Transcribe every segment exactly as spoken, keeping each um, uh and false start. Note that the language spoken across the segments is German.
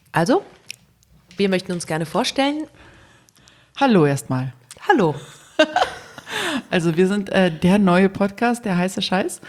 Also, wir möchten uns gerne vorstellen. Hallo erstmal. Hallo. Also wir sind äh, der neue Podcast, der heiße Scheiß.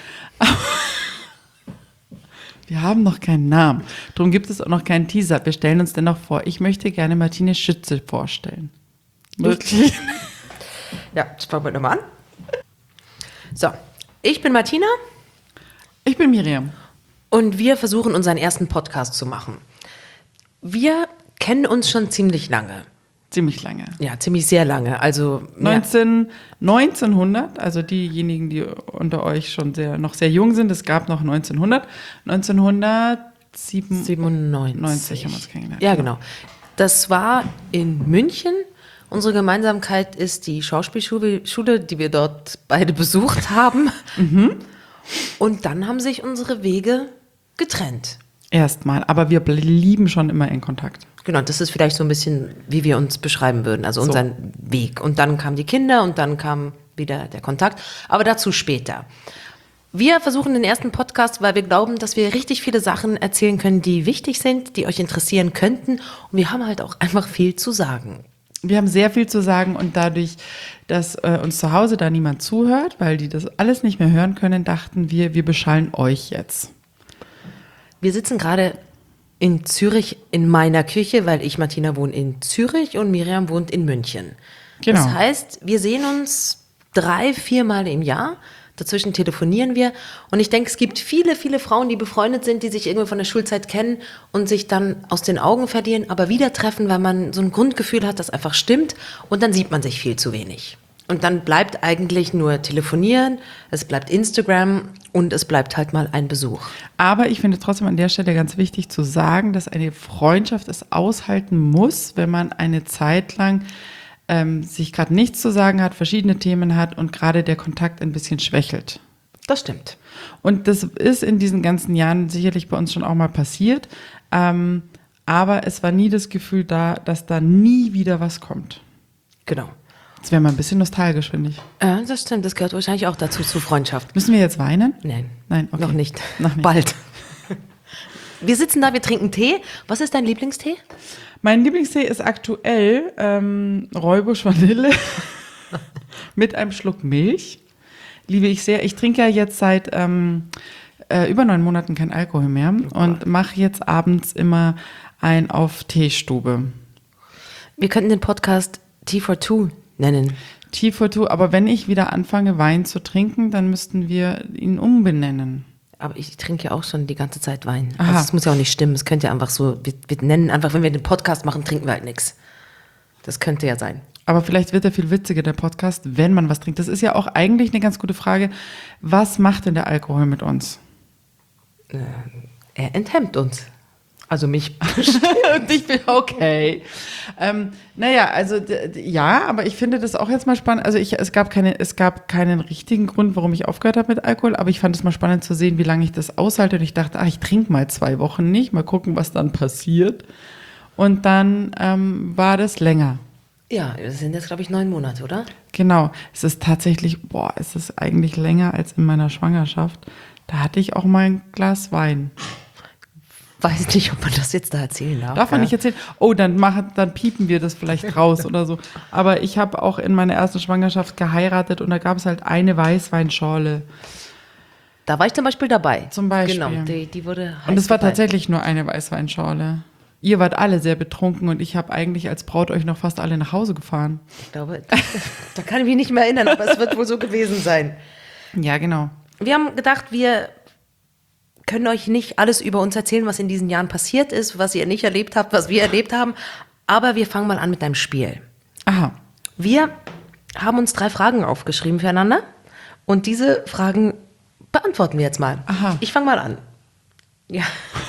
Wir haben noch keinen Namen. Darum gibt es auch noch keinen Teaser. Wir stellen uns dennoch vor. Ich möchte gerne Martine Schütze vorstellen. Wirklich? Ja, jetzt fangen wir nochmal an. So, ich bin Martina. Ich bin Miriam. Und wir versuchen unseren ersten Podcast zu machen. Wir kennen uns schon ziemlich lange. Ziemlich lange. Ja, ziemlich sehr lange. Also neunzehn, neunzehnhundert, also diejenigen, die unter euch schon sehr, noch sehr jung sind, es gab noch neunzehnhundert. neunzehnhundertsiebenundneunzig haben wir uns kennengelernt. Ja, genau. Das war in München. Unsere Gemeinsamkeit ist die Schauspielschule, Schule, die wir dort beide besucht haben. Mhm. Und dann haben sich unsere Wege getrennt. Erstmal, aber wir blieben schon immer in Kontakt. Genau, das ist vielleicht so ein bisschen, wie wir uns beschreiben würden, also unseren so. Weg. Und dann kamen die Kinder und dann kam wieder der Kontakt, aber dazu später. Wir versuchen den ersten Podcast, weil wir glauben, dass wir richtig viele Sachen erzählen können, die wichtig sind, die euch interessieren könnten. Und wir haben halt auch einfach viel zu sagen. Wir haben sehr viel zu sagen und dadurch, dass äh, uns zu Hause da niemand zuhört, weil die das alles nicht mehr hören können, dachten wir, wir beschallen euch jetzt. Wir sitzen gerade in Zürich in meiner Küche, weil ich, Martina, wohne in Zürich und Miriam wohnt in München. Genau. Das heißt, wir sehen uns drei, viermal im Jahr. Dazwischen telefonieren wir. Und ich denke, es gibt viele, viele Frauen, die befreundet sind, die sich irgendwie von der Schulzeit kennen und sich dann aus den Augen verlieren, aber wieder treffen, weil man so ein Grundgefühl hat, das einfach stimmt. Und dann sieht man sich viel zu wenig. Und dann bleibt eigentlich nur telefonieren, es bleibt Instagram und es bleibt halt mal ein Besuch. Aber ich finde trotzdem an der Stelle ganz wichtig zu sagen, dass eine Freundschaft es aushalten muss, wenn man eine Zeit lang ähm, sich gerade nichts zu sagen hat, verschiedene Themen hat und gerade der Kontakt ein bisschen schwächelt. Das stimmt. Und das ist in diesen ganzen Jahren sicherlich bei uns schon auch mal passiert. Ähm, aber es war nie das Gefühl da, dass da nie wieder was kommt. Genau. Jetzt wäre mal ein bisschen nostalgisch, finde ich. Ja, das stimmt. Das gehört wahrscheinlich auch dazu, zu Freundschaft. Müssen wir jetzt weinen? Nein. Nein, okay. Noch nicht. Noch nicht. Bald. Wir sitzen da, wir trinken Tee. Was ist dein Lieblingstee? Mein Lieblingstee ist aktuell ähm, Rooibos Vanille mit einem Schluck Milch. Liebe ich sehr. Ich trinke ja jetzt seit ähm, äh, über neun Monaten kein Alkohol mehr und mache jetzt abends immer ein auf Teestube. Wir könnten den Podcast Tea for Two nennen. Tea for Two, aber wenn ich wieder anfange, Wein zu trinken, dann müssten wir ihn umbenennen. Aber ich trinke ja auch schon die ganze Zeit Wein. Aha. Also es muss ja auch nicht stimmen. Es könnte ja einfach so, wir, wir nennen einfach, wenn wir den Podcast machen, trinken wir halt nichts. Das könnte ja sein. Aber vielleicht wird er viel witziger, der Podcast, wenn man was trinkt. Das ist ja auch eigentlich eine ganz gute Frage. Was macht denn der Alkohol mit uns? Äh, er enthemmt uns. Also mich. Und ich bin okay. Ähm, naja, also d- d- ja, aber ich finde das auch jetzt mal spannend. Also ich, es gab keine, es gab keinen richtigen Grund, warum ich aufgehört habe mit Alkohol, aber ich fand es mal spannend zu sehen, wie lange ich das aushalte. Und ich dachte, ach, ich trinke mal zwei Wochen nicht, mal gucken, was dann passiert. Und dann ähm, war das länger. Ja, das sind jetzt, glaube ich, neun Monate, oder? Genau. Es ist tatsächlich, boah, es ist eigentlich länger als in meiner Schwangerschaft. Da hatte ich auch mal ein Glas Wein. Weiß nicht, ob man das jetzt da erzählen darf. Darf man ja. nicht erzählen? Oh, dann, machen, dann piepen wir das vielleicht raus oder so. Aber ich habe auch in meiner ersten Schwangerschaft geheiratet und da gab es halt eine Weißweinschorle. Da war ich zum Beispiel dabei. Zum Beispiel. Genau, die, die wurde heiß Und es war geteilt. tatsächlich nur eine Weißweinschorle. Ihr wart alle sehr betrunken und ich habe eigentlich als Braut euch noch fast alle nach Hause gefahren. Ich glaube, da kann ich mich nicht mehr erinnern, aber es wird wohl so gewesen sein. Ja, genau. Wir haben gedacht, wir können euch nicht alles über uns erzählen, was in diesen Jahren passiert ist, was ihr nicht erlebt habt, was wir erlebt haben. Aber wir fangen mal an mit einem Spiel. Aha. Wir haben uns drei Fragen aufgeschrieben füreinander und diese Fragen beantworten wir jetzt mal. Aha. Ich fange mal an. Ja.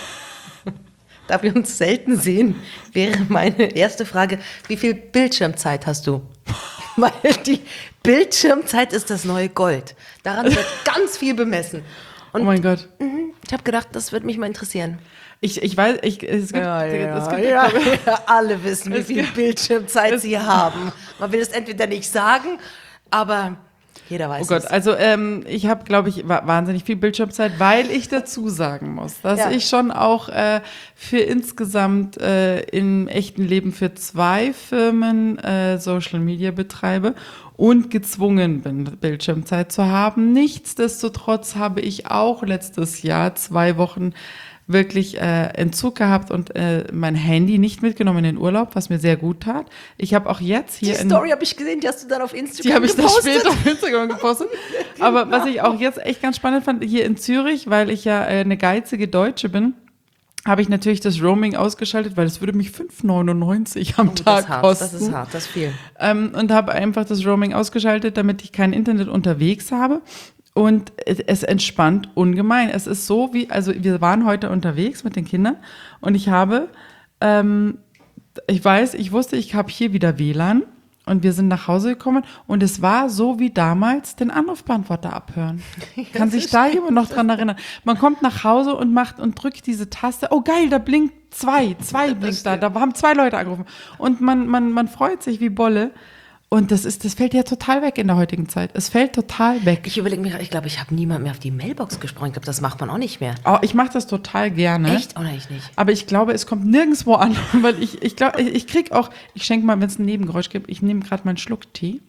Da wir uns selten sehen, wäre meine erste Frage, wie viel Bildschirmzeit hast du? Weil die Bildschirmzeit ist das neue Gold. Daran wird ganz viel bemessen. Und oh mein Gott. ich habe gedacht, das würde mich mal interessieren. Ich, ich weiß, ich, es gibt, Ja, ja, es gibt ja, ja, alle wissen, wie Es viel gibt- Bildschirmzeit sie haben. Man will es entweder nicht sagen, aber Jeder weiß es. Oh Gott, es. also ähm, ich habe, glaube ich, wahnsinnig viel Bildschirmzeit, weil ich dazu sagen muss, dass ja. ich schon auch äh, für insgesamt äh, im echten Leben für zwei Firmen äh, Social Media betreibe und gezwungen bin, Bildschirmzeit zu haben. Nichtsdestotrotz habe ich auch letztes Jahr zwei Wochen wirklich äh, Entzug gehabt und äh, mein Handy nicht mitgenommen in den Urlaub, was mir sehr gut tat. Ich habe auch jetzt hier... Die Story habe ich gesehen, die hast du dann auf Instagram die gepostet. Die habe ich dann später auf Instagram gepostet. Genau. Aber was ich auch jetzt echt ganz spannend fand, hier in Zürich, weil ich ja äh, eine geizige Deutsche bin, habe ich natürlich das Roaming ausgeschaltet, weil es würde mich fünf neunundneunzig am oh, Tag das kosten. Das ist hart, das ist viel. Ähm, und habe einfach das Roaming ausgeschaltet, damit ich kein Internet unterwegs habe. Und es entspannt ungemein. Es ist so wie, also wir waren heute unterwegs mit den Kindern und ich habe, ähm, ich weiß, ich wusste, ich habe hier wieder W L A N und wir sind nach Hause gekommen und es war so wie damals den Anrufbeantworter abhören. Kann sich da jemand noch dran erinnern? Man kommt nach Hause und macht und drückt diese Taste. Oh geil, da blinkt zwei, zwei blinkt da, da haben zwei Leute angerufen und man, man, man freut sich wie Bolle. Und das ist, das fällt ja total weg in der heutigen Zeit. Es fällt total weg. Ich überlege mir, ich glaube, ich habe niemand mehr auf die Mailbox gesprochen. Ich glaube, das macht man auch nicht mehr. Oh, ich mache das total gerne. Echt? Oder ich nicht? Aber ich glaube, es kommt nirgendwo an, weil ich, ich glaube, ich, ich krieg auch, ich schenke mal, wenn es ein Nebengeräusch gibt, ich nehme gerade meinen Schluck Tee.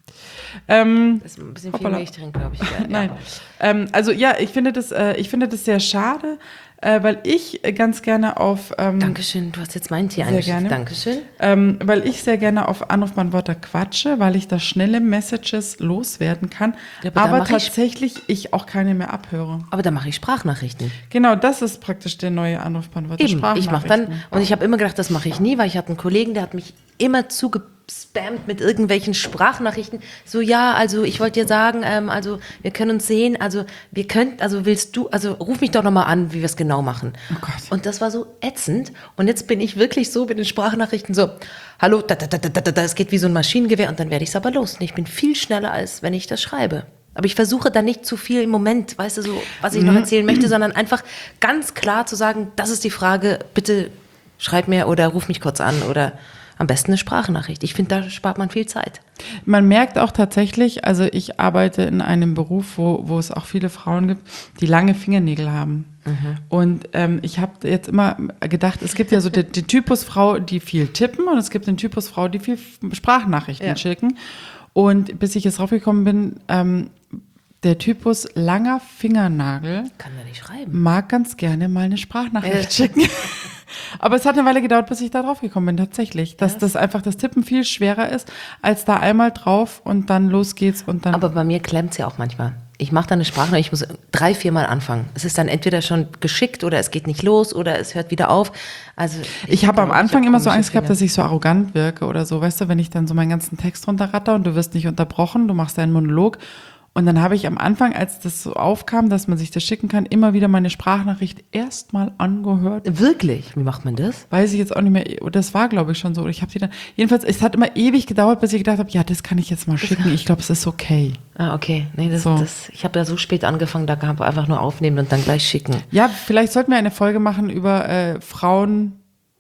Ähm, das ist ein bisschen viel Milch drin, glaube ich. Ja, Nein. Ja. Ähm, also ja, ich finde das, äh, ich finde das sehr schade, äh, weil ich ganz gerne auf... Ähm, Dankeschön, du hast jetzt meinen Tee eingeschickt. Dankeschön. Ähm, weil ich sehr gerne auf Anrufbeantworter quatsche, weil ich da schnelle Messages loswerden kann, ja, aber, aber tatsächlich ich, ich auch keine mehr abhöre. Aber da mache ich Sprachnachrichten. Genau, das ist praktisch der neue Anrufbeantworter. Eben, ich mache dann, und ich habe immer gedacht, das mache ich nie, weil ich hatte einen Kollegen, der hat mich immer zugespammt mit irgendwelchen Sprachnachrichten. So, ja, also ich wollte dir sagen, ähm, also wir können uns sehen, also wir können, also willst du, also ruf mich doch nochmal an, wie wir es genau machen. Oh Gott. Und das war so ätzend. Und jetzt bin ich wirklich so mit den Sprachnachrichten so, hallo, da, da, da, da, da, da, es geht wie so ein Maschinengewehr und dann werde ich es aber los. Und ich bin viel schneller, als wenn ich das schreibe. Aber ich versuche da nicht zu viel im Moment, weißt du, so, was ich noch erzählen möchte, sondern einfach ganz klar zu sagen, das ist die Frage, bitte schreib mir oder ruf mich kurz an oder am besten eine Sprachnachricht. Ich finde, da spart man viel Zeit. Man merkt auch tatsächlich, also ich arbeite in einem Beruf, wo, wo es auch viele Frauen gibt, die lange Fingernägel haben. Mhm. Und ähm, ich habe jetzt immer gedacht, es gibt ja so den, den Typus Frau, die viel tippen und es gibt den Typus Frau, die viel Sprachnachrichten ja. schicken. Und bis ich jetzt draufgekommen bin, ähm, der Typus langer Fingernagel kann er nicht schreiben. Mag ganz gerne mal eine Sprachnachricht äh. schicken. Aber es hat eine Weile gedauert, bis ich da drauf gekommen bin, tatsächlich. Dass ja. das einfach das Tippen viel schwerer ist, als da einmal drauf und dann los geht's und dann. Aber bei mir klemmt es ja auch manchmal. Ich mache dann eine Sprachnachricht, ich muss drei, viermal anfangen. Es ist dann entweder schon geschickt oder es geht nicht los oder es hört wieder auf. Also ich, ich habe am Anfang immer so Angst gehabt, dass ich so arrogant wirke oder so. Weißt du, wenn ich dann so meinen ganzen Text runterratter und du wirst nicht unterbrochen, du machst deinen Monolog. Und dann habe ich am Anfang, als das so aufkam, dass man sich das schicken kann, immer wieder meine Sprachnachricht erstmal angehört. Wirklich? Wie macht man das? Weiß ich jetzt auch nicht mehr. Das war, glaube ich, schon so. Ich habe die dann. Jedenfalls, es hat immer ewig gedauert, bis ich gedacht habe, ja, das kann ich jetzt mal schicken. Ich glaube, es ist okay. Ah, okay. Nee, das, so. das, ich habe ja so spät angefangen, da kann man einfach nur aufnehmen und dann gleich schicken. Ja, vielleicht sollten wir eine Folge machen über äh, Frauen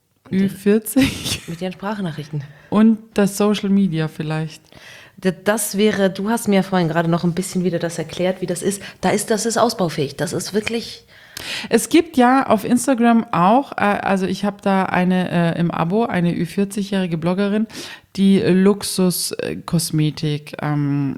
Ü vierzig. Mit ihren Sprachnachrichten. Und das Social Media vielleicht. Das wäre, du hast mir vorhin gerade noch ein bisschen wieder das erklärt, wie das ist. Da ist, das ist ausbaufähig. Das ist wirklich. Es gibt ja auf Instagram auch, äh, also ich habe da eine äh, im Abo, eine Ü vierzig-jährige Bloggerin, die Luxuskosmetik ähm,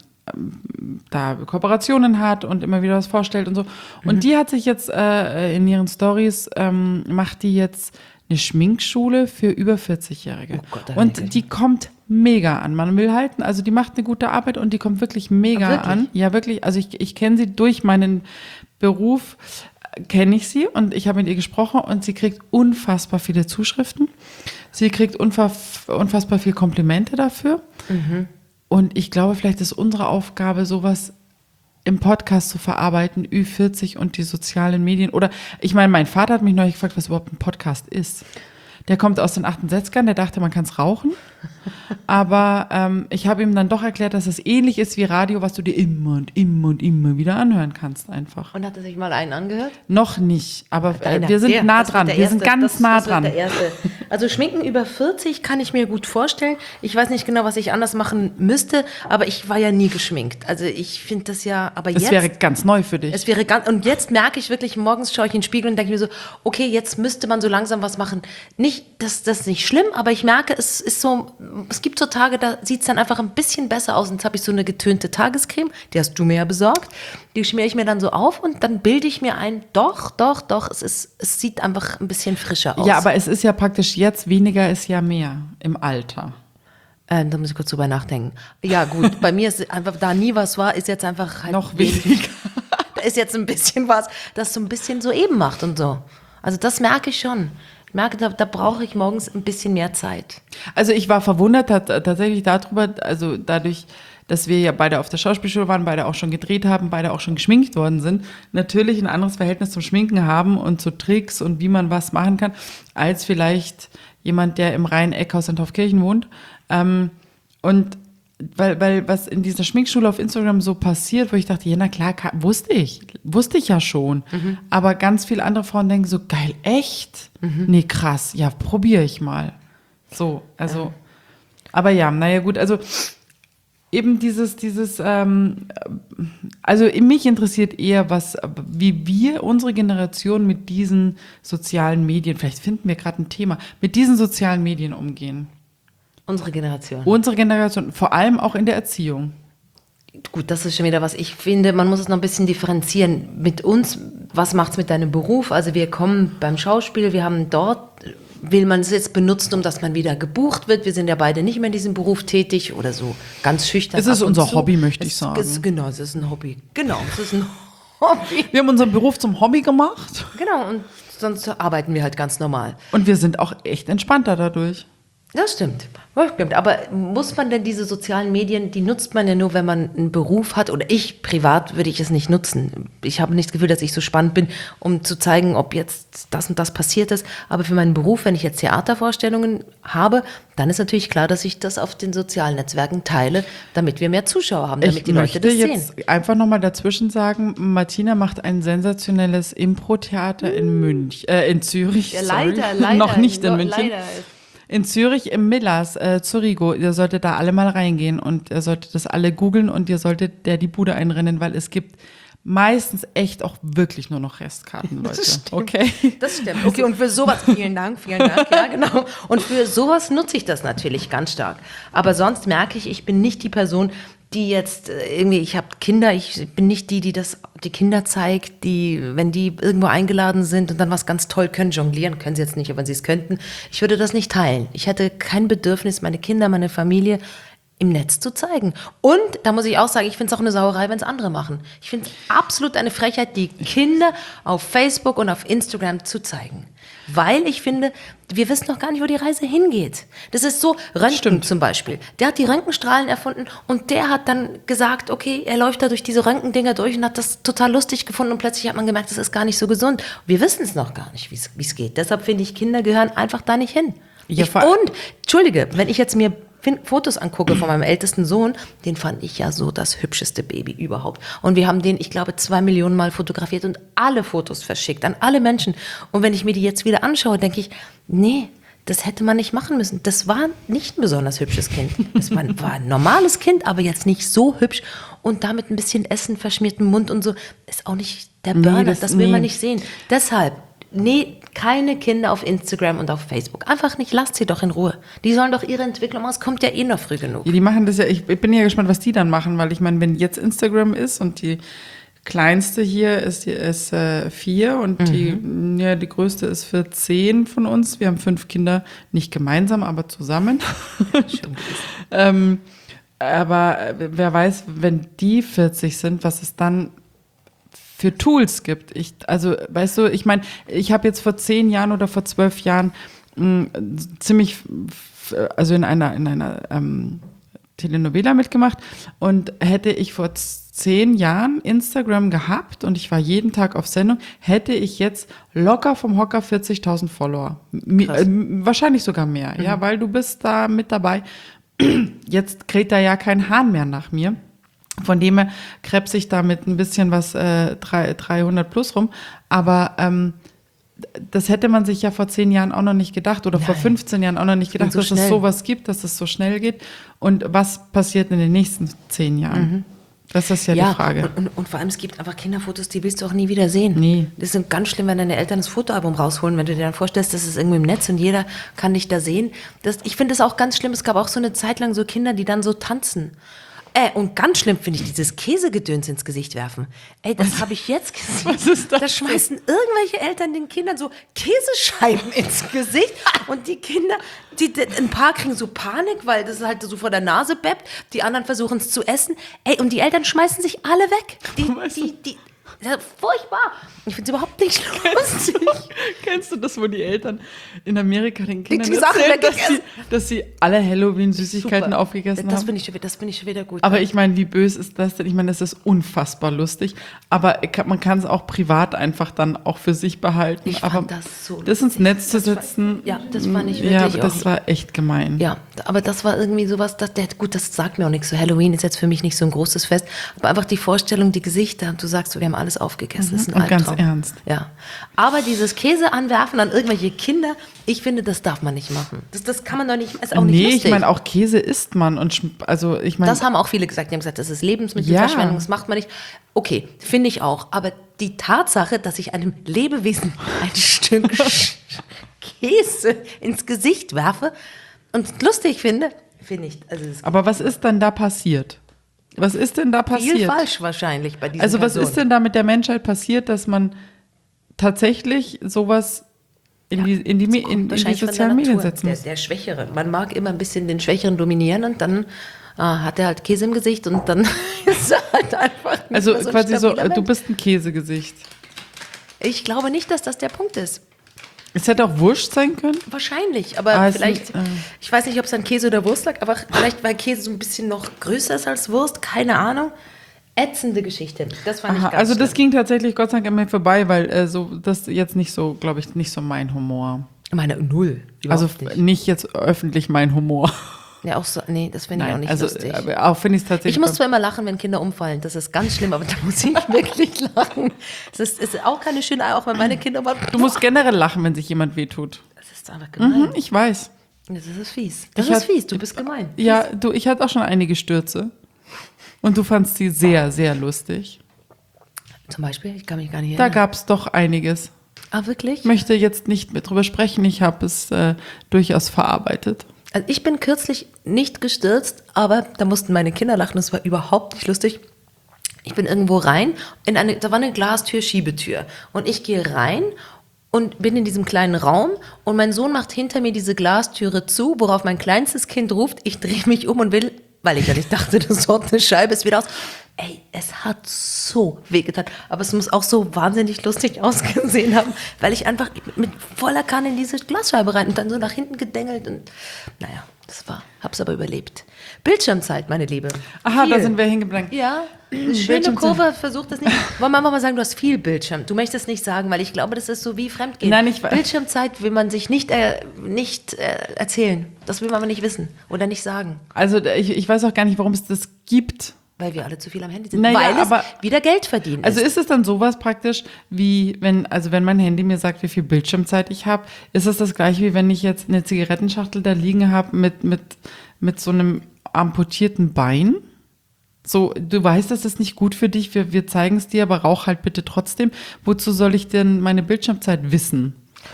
da Kooperationen hat und immer wieder was vorstellt und so. Und mhm. die hat sich jetzt äh, in ihren Stories, ähm, macht die jetzt eine Schminkschule für über vierzig-Jährige. Oh Gott, und die kommt mega an. Man will halten, also die macht eine gute Arbeit und die kommt wirklich mega Ach, wirklich? an. Ja, wirklich. Also ich, ich kenne sie durch meinen Beruf, kenne ich sie und ich habe mit ihr gesprochen und sie kriegt unfassbar viele Zuschriften. Sie kriegt unfass, unfassbar viel Komplimente dafür. Mhm. Und ich glaube, vielleicht ist unsere Aufgabe, sowas im Podcast zu verarbeiten, Ü vierzig und die sozialen Medien. Oder, ich meine, mein Vater hat mich neulich gefragt, was überhaupt ein Podcast ist. Der kommt aus den achtundsechzigern, der dachte, man kann es rauchen. Aber ähm, ich habe ihm dann doch erklärt, dass es ähnlich ist wie Radio, was du dir immer und immer und immer wieder anhören kannst einfach. Und hat er sich mal einen angehört? Noch nicht, aber Deiner, äh, wir sind der, nah das dran. wird der Wir erste, sind ganz das, nah das wird dran. Der erste. Also Schminken über vierzig kann ich mir gut vorstellen. Ich weiß nicht genau, was ich anders machen müsste, aber ich war ja nie geschminkt. Also ich finde das ja, aber Es jetzt... wäre ganz neu für dich. Es wäre ganz, und jetzt merke ich wirklich, morgens schaue ich in den Spiegel und denke mir so, okay, jetzt müsste man so langsam was machen. Nicht, das, das ist nicht schlimm, aber ich merke, es ist so, es gibt so Tage, da sieht es dann einfach ein bisschen besser aus. Und jetzt habe ich so eine getönte Tagescreme, die hast du mir ja besorgt. Die schmiere ich mir dann so auf und dann bilde ich mir ein, doch, doch, doch, es ist, es sieht einfach ein bisschen frischer aus. Ja, aber es ist ja praktisch jetzt, weniger ist ja mehr im Alter. Äh, da muss ich kurz drüber nachdenken. Ja, gut, bei mir ist einfach, da nie was war, ist jetzt einfach halt Noch weniger. Da ist jetzt ein bisschen was, das so ein bisschen so eben macht und so. Also das merke ich schon. Ich merke, da, da brauche ich morgens ein bisschen mehr Zeit. Also ich war verwundert tat, tatsächlich darüber, also dadurch, dass wir ja beide auf der Schauspielschule waren, beide auch schon gedreht haben, beide auch schon geschminkt worden sind, natürlich ein anderes Verhältnis zum Schminken haben und zu Tricks und wie man was machen kann, als vielleicht jemand, der im Rhein-Eckhaus in Taufkirchen wohnt. Ähm, und weil, weil was in dieser Schminkschule auf Instagram so passiert, wo ich dachte, ja, na klar, wusste ich, wusste ich ja schon. Mhm. Aber ganz viele andere Frauen denken so, geil, echt? Mhm. Nee, krass, ja, probiere ich mal. So, also, ja. Aber ja, naja, gut, also eben dieses, dieses, ähm, also mich interessiert eher, was, wie wir, unsere Generation mit diesen sozialen Medien, vielleicht finden wir gerade ein Thema, mit diesen sozialen Medien umgehen. Unsere Generation. Unsere Generation, vor allem auch in der Erziehung. Gut, das ist schon wieder was. Ich finde, man muss es noch ein bisschen differenzieren. Mit uns, was macht es mit deinem Beruf? Also wir kommen beim Schauspiel, wir haben dort, will man es jetzt benutzen, um dass man wieder gebucht wird. Wir sind ja beide nicht mehr in diesem Beruf tätig oder so ganz schüchtern. Es ist unser zu. Hobby, möchte es, ich sagen. Es, genau, es ist ein Hobby. Genau, es ist ein Hobby. Wir haben unseren Beruf zum Hobby gemacht. Genau, und sonst arbeiten wir halt ganz normal. Und wir sind auch echt entspannter dadurch. Das stimmt. Das stimmt. Aber muss man denn diese sozialen Medien, die nutzt man ja nur, wenn man einen Beruf hat, oder ich privat würde ich es nicht nutzen. Ich habe nicht das Gefühl, dass ich so spannend bin, um zu zeigen, ob jetzt das und das passiert ist. Aber für meinen Beruf, wenn ich jetzt Theatervorstellungen habe, dann ist natürlich klar, dass ich das auf den sozialen Netzwerken teile, damit wir mehr Zuschauer haben, damit ich die Leute das sehen. Ich möchte jetzt einfach nochmal dazwischen sagen, Martina macht ein sensationelles Impro-Theater in München, äh, in Zürich. Ja, leider, sorry. leider. Noch nicht in no, München. Leider. In Zürich im Millers, äh, Zurigo, ihr solltet da alle mal reingehen und ihr solltet das alle googeln und ihr solltet der die Bude einrennen, weil es gibt meistens echt auch wirklich nur noch Restkarten, Leute. Das stimmt. Okay. Das stimmt. Okay, und für sowas, vielen Dank, vielen Dank, ja, genau. Und für sowas nutze ich das natürlich ganz stark. Aber sonst merke ich, ich bin nicht die Person, die jetzt irgendwie, ich habe Kinder, ich bin nicht die, die das, die Kinder zeigt, die, wenn die irgendwo eingeladen sind und dann was ganz toll können, jonglieren können sie jetzt nicht, aber wenn sie es könnten, ich würde das nicht teilen. Ich hätte kein Bedürfnis, meine Kinder, meine Familie im Netz zu zeigen. Und da muss ich auch sagen, ich finde es auch eine Sauerei, wenn es andere machen. Ich finde es absolut eine Frechheit, die Kinder auf Facebook und auf Instagram zu zeigen. Weil ich finde, wir wissen noch gar nicht, wo die Reise hingeht. Das ist so, Röntgen Stimmt. zum Beispiel. Der hat die Röntgenstrahlen erfunden und der hat dann gesagt, okay, er läuft da durch diese Röntgendinger durch und hat das total lustig gefunden und plötzlich hat man gemerkt, das ist gar nicht so gesund. Wir wissen es noch gar nicht, wie es geht. Deshalb finde ich, Kinder gehören einfach da nicht hin. Ja, ich, und, Entschuldige, wenn ich jetzt mir Fotos angucke von meinem ältesten Sohn, den fand ich ja so das hübscheste Baby überhaupt. Und wir haben den, ich glaube, zwei Millionen Mal fotografiert und alle Fotos verschickt an alle Menschen. Und wenn ich mir die jetzt wieder anschaue, denke ich, nee, das hätte man nicht machen müssen. Das war nicht ein besonders hübsches Kind. Das war, war ein normales Kind, aber jetzt nicht so hübsch. Und damit ein bisschen Essen, verschmierten Mund und so, ist auch nicht der Burner. Nee, das, das will nee. man nicht sehen. Deshalb, nee, keine Kinder auf Instagram und auf Facebook. Einfach nicht, lasst sie doch in Ruhe. Die sollen doch ihre Entwicklung machen, es kommt ja eh noch früh genug. Ja, die machen das ja, ich bin ja gespannt, was die dann machen, weil ich meine, wenn jetzt Instagram ist und die kleinste hier ist, die ist äh, vier und mhm. die, ja, die größte ist für zehn von uns. Wir haben fünf Kinder, nicht gemeinsam, aber zusammen. ähm, aber wer weiß, wenn die vierzig sind, was es dann für Tools gibt. Ich, also, weißt du, ich meine, ich habe jetzt vor zehn Jahren oder vor zwölf Jahren mh, ziemlich, also in einer, in einer ähm, Telenovela mitgemacht und hätte ich vor zehn Jahren Instagram gehabt und ich war jeden Tag auf Sendung, hätte ich jetzt locker vom Hocker vierzigtausend Follower. Mi- äh, wahrscheinlich sogar mehr, mhm. ja, weil du bist da mit dabei. Jetzt kräht da ja kein Hahn mehr nach mir. Von dem her krebs ich da mit ein bisschen was äh, dreihundert plus rum. Aber ähm, das hätte man sich ja vor zehn Jahren auch noch nicht gedacht oder Nein. vor fünfzehn Jahren auch noch nicht gedacht, so dass schnell. es sowas gibt, dass es so schnell geht. Und was passiert in den nächsten zehn Jahren? Mhm. Das ist ja, ja die Frage. Und, und, und vor allem, es gibt einfach Kinderfotos, die willst du auch nie wieder sehen. Nee. Das ist ganz schlimm, wenn deine Eltern das Fotoalbum rausholen, wenn du dir dann vorstellst, das ist irgendwie im Netz und jeder kann dich da sehen. Das, ich finde das auch ganz schlimm. Es gab auch so eine Zeit lang so Kinder, die dann so tanzen. Äh, und ganz schlimm finde ich dieses Käsegedöns ins Gesicht werfen. Ey, das habe ich jetzt gesehen. Was ist das? Da schmeißen irgendwelche Eltern den Kindern so Käsescheiben ins Gesicht und die Kinder, die, die, ein paar kriegen so Panik, weil das halt so vor der Nase beppt, die anderen versuchen es zu essen. Ey, und die Eltern schmeißen sich alle weg. Die, die, die, das ist furchtbar. Ich finde es überhaupt nicht lustig. Kennst du, kennst du das, wo die Eltern in Amerika den Kindern die Sachen erzählen, dass sie, dass sie alle Halloween-Süßigkeiten Super. aufgegessen das haben? Bin ich, das finde ich schon wieder gut. Aber ich meine, wie böse ist das denn? Ich meine, das ist unfassbar lustig. Aber man kann es auch privat einfach dann auch für sich behalten. Ich aber fand das so das ins Netz zu das setzen. War, ja, das fand ich wirklich Ja, aber das auch, war echt gemein. Ja, aber das war irgendwie sowas, das, der, gut, das sagt mir auch nichts. So Halloween ist jetzt für mich nicht so ein großes Fest. Aber einfach die Vorstellung, die Gesichter, und du sagst, so, wir haben alles aufgegessen. Mhm. Das ist ein Und ganz Albtraum. ernst. Ja. Aber dieses Käse anwerfen an irgendwelche Kinder, ich finde, das darf man nicht machen. Das, das kann man doch nicht, ist auch nicht nee, lustig. ich meine, auch Käse isst man. Und also ich meine, das haben auch viele gesagt. Die haben gesagt, das ist Lebensmittelverschwendung, ja. das macht man nicht. Okay, finde ich auch. Aber die Tatsache, dass ich einem Lebewesen ein Stück Käse ins Gesicht werfe und lustig finde, finde ich. Also aber was ist denn da passiert? Was ist denn da passiert? Viel falsch wahrscheinlich bei diesen Also was Personen. ist denn da mit der Menschheit passiert, dass man tatsächlich sowas in, ja, die, in, die, in, in die sozialen Medien setzen muss? Der, der Schwächere. Man mag immer ein bisschen den Schwächeren dominieren und dann ah, hat er halt Käse im Gesicht und dann ist er halt einfach nicht Also mehr so quasi so, Mensch. du bist ein Käsegesicht. Ich glaube nicht, dass das der Punkt ist. Es hätte auch Wurst sein können? Wahrscheinlich, aber ah, vielleicht, äh. ich weiß nicht, ob es an Käse oder Wurst lag, aber vielleicht, weil Käse so ein bisschen noch größer ist als Wurst, keine Ahnung. Ätzende Geschichte. Das fand Aha, ich ganz Also das schlimm. ging tatsächlich Gott sei Dank an mir vorbei, weil äh, so das jetzt nicht so, glaube ich, nicht so mein Humor. Meine Null. Also nicht. nicht jetzt öffentlich mein Humor. Ja, auch so, nee, das finde ich Nein, auch nicht also, lustig. Aber auch finde ich es tatsächlich. Ich muss zwar immer lachen, wenn Kinder umfallen, das ist ganz schlimm, aber da muss ich wirklich lachen. Das ist, ist auch keine schöne, auch wenn meine Kinder mal. Du musst generell lachen, wenn sich jemand wehtut. Das ist einfach gemein. Mhm, ich weiß. Das ist fies. Das ich ist hat, fies, du bist gemein. Ja, du, ich hatte auch schon einige Stürze. Und du fandst sie sehr, sehr lustig. Zum Beispiel? Ich kann mich gar nicht Da erinnern. gab es doch einiges. Ah, wirklich? Ich möchte jetzt nicht mehr drüber sprechen. Ich habe es äh, durchaus verarbeitet. Also ich bin kürzlich nicht gestürzt, aber da mussten meine Kinder lachen. Das war überhaupt nicht lustig. Ich bin irgendwo rein, in eine, da war eine Glastür, Schiebetür. Und ich gehe rein und bin in diesem kleinen Raum und mein Sohn macht hinter mir diese Glastüre zu, worauf mein kleinstes Kind ruft, ich drehe mich um und will, weil ich ja nicht dachte, das dort eine Scheibe ist, wieder aus. Ey, es hat so wehgetan, aber es muss auch so wahnsinnig lustig ausgesehen haben, weil ich einfach mit voller Kanne in diese Glasscheibe rein und dann so nach hinten gedengelt und naja, das war, hab's aber überlebt. Bildschirmzeit, meine Liebe. Aha, viel. da sind wir hingeblieben. Ja, eine schöne Kurve, versuch das nicht. Wollen wir einfach mal sagen, du hast viel Bildschirm. Du möchtest nicht sagen, weil ich glaube, das ist so wie Fremdgehen. Nein, ich weiß. Bildschirmzeit will man sich nicht, äh, nicht äh, erzählen. Das will man aber nicht wissen oder nicht sagen. Also ich, ich weiß auch gar nicht, warum es das gibt. Weil wir alle zu viel am Handy sind. Naja, weil es aber, wieder Geld verdienen Also ist. ist es dann sowas praktisch, wie wenn, also wenn mein Handy mir sagt, wie viel Bildschirmzeit ich habe, ist es das gleiche, wie wenn ich jetzt eine Zigarettenschachtel da liegen habe mit, mit, mit so einem amputierten Bein? So, du weißt, das ist nicht gut für dich, wir, wir zeigen es dir, aber rauch halt bitte trotzdem. Wozu soll ich denn meine Bildschirmzeit wissen?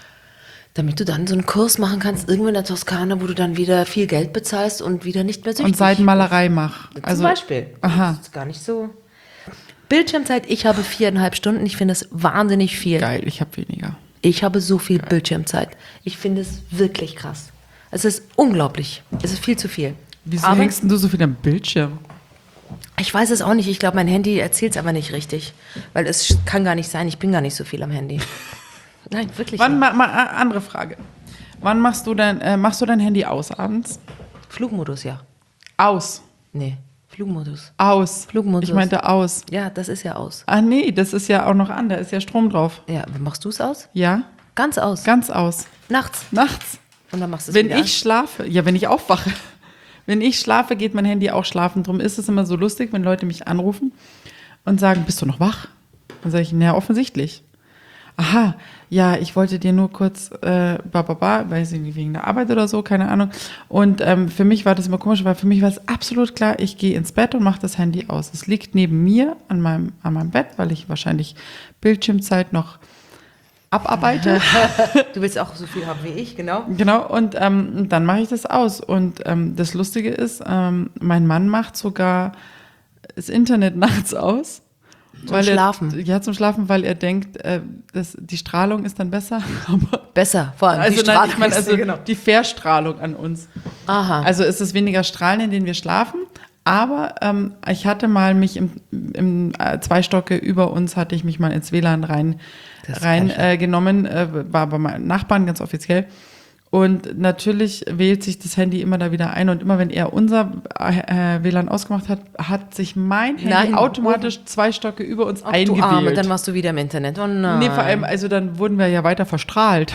Damit du dann so einen Kurs machen kannst, irgendwo in der Toskana, wo du dann wieder viel Geld bezahlst und wieder nicht mehr süchtig Und Seitenmalerei mach. Zum Also, Beispiel. Aha. Das ist gar nicht so. Bildschirmzeit, ich habe viereinhalb Stunden. Ich finde es wahnsinnig viel. Geil, ich habe weniger. Ich habe so viel Geil. Bildschirmzeit. Ich finde es wirklich krass. Es ist unglaublich. Es ist viel zu viel. Wieso aber hängst denn du so viel am Bildschirm? Ich weiß es auch nicht. Ich glaube, mein Handy erzählt es aber nicht richtig. Weil es kann gar nicht sein. Ich bin gar nicht so viel am Handy. Nein, wirklich Wann, nicht. ma, ma, andere Frage. Wann machst du dein, äh, machst du dein Handy aus abends? Flugmodus, ja. Aus? Nee, Flugmodus. Aus. Flugmodus. Ich meinte aus. Ja, das ist ja aus. Ah nee, das ist ja auch noch an, da ist ja Strom drauf. Ja, machst du es aus? Ja. Ganz aus? Ganz aus. Nachts? Nachts. Und dann machst du es Wenn wieder ich an? schlafe, ja, wenn ich aufwache. Wenn ich schlafe, geht mein Handy auch schlafen. Drum ist es immer so lustig, wenn Leute mich anrufen und sagen, bist du noch wach? Dann sage ich, naja, offensichtlich. Aha, ja, ich wollte dir nur kurz, äh, bababa, weiß ich nicht, wegen der Arbeit oder so, keine Ahnung. Und ähm, für mich war das immer komisch, weil für mich war es absolut klar, ich gehe ins Bett und mache das Handy aus. Es liegt neben mir an meinem, an meinem Bett, weil ich wahrscheinlich Bildschirmzeit noch abarbeite. Du willst auch so viel haben wie ich, genau. Genau, und ähm, dann mache ich das aus. Und ähm, das Lustige ist, ähm, mein Mann macht sogar das Internet nachts aus. Zum weil Schlafen. Er, ja, zum Schlafen, weil er denkt, äh, das, die Strahlung ist dann besser. Aber Besser, vor allem also die nein, Strahlung. ich meine, also genau. die Verstrahlung an uns. Aha. Also ist es weniger Strahlen, in denen wir schlafen. Aber ähm, ich hatte mal mich im, im äh, zwei Stocke über uns, hatte ich mich mal ins W L A N rein, rein äh, genommen, äh, war bei meinen Nachbarn ganz offiziell. Und natürlich wählt sich das Handy immer da wieder ein. Und immer wenn er unser äh, W L A N ausgemacht hat, hat sich mein Handy Nein, automatisch zwei Stocke über uns Ach, eingewählt. du Arme, dann warst du wieder im Internet. Oh nein. Nee, vor allem, also dann wurden wir ja weiter verstrahlt.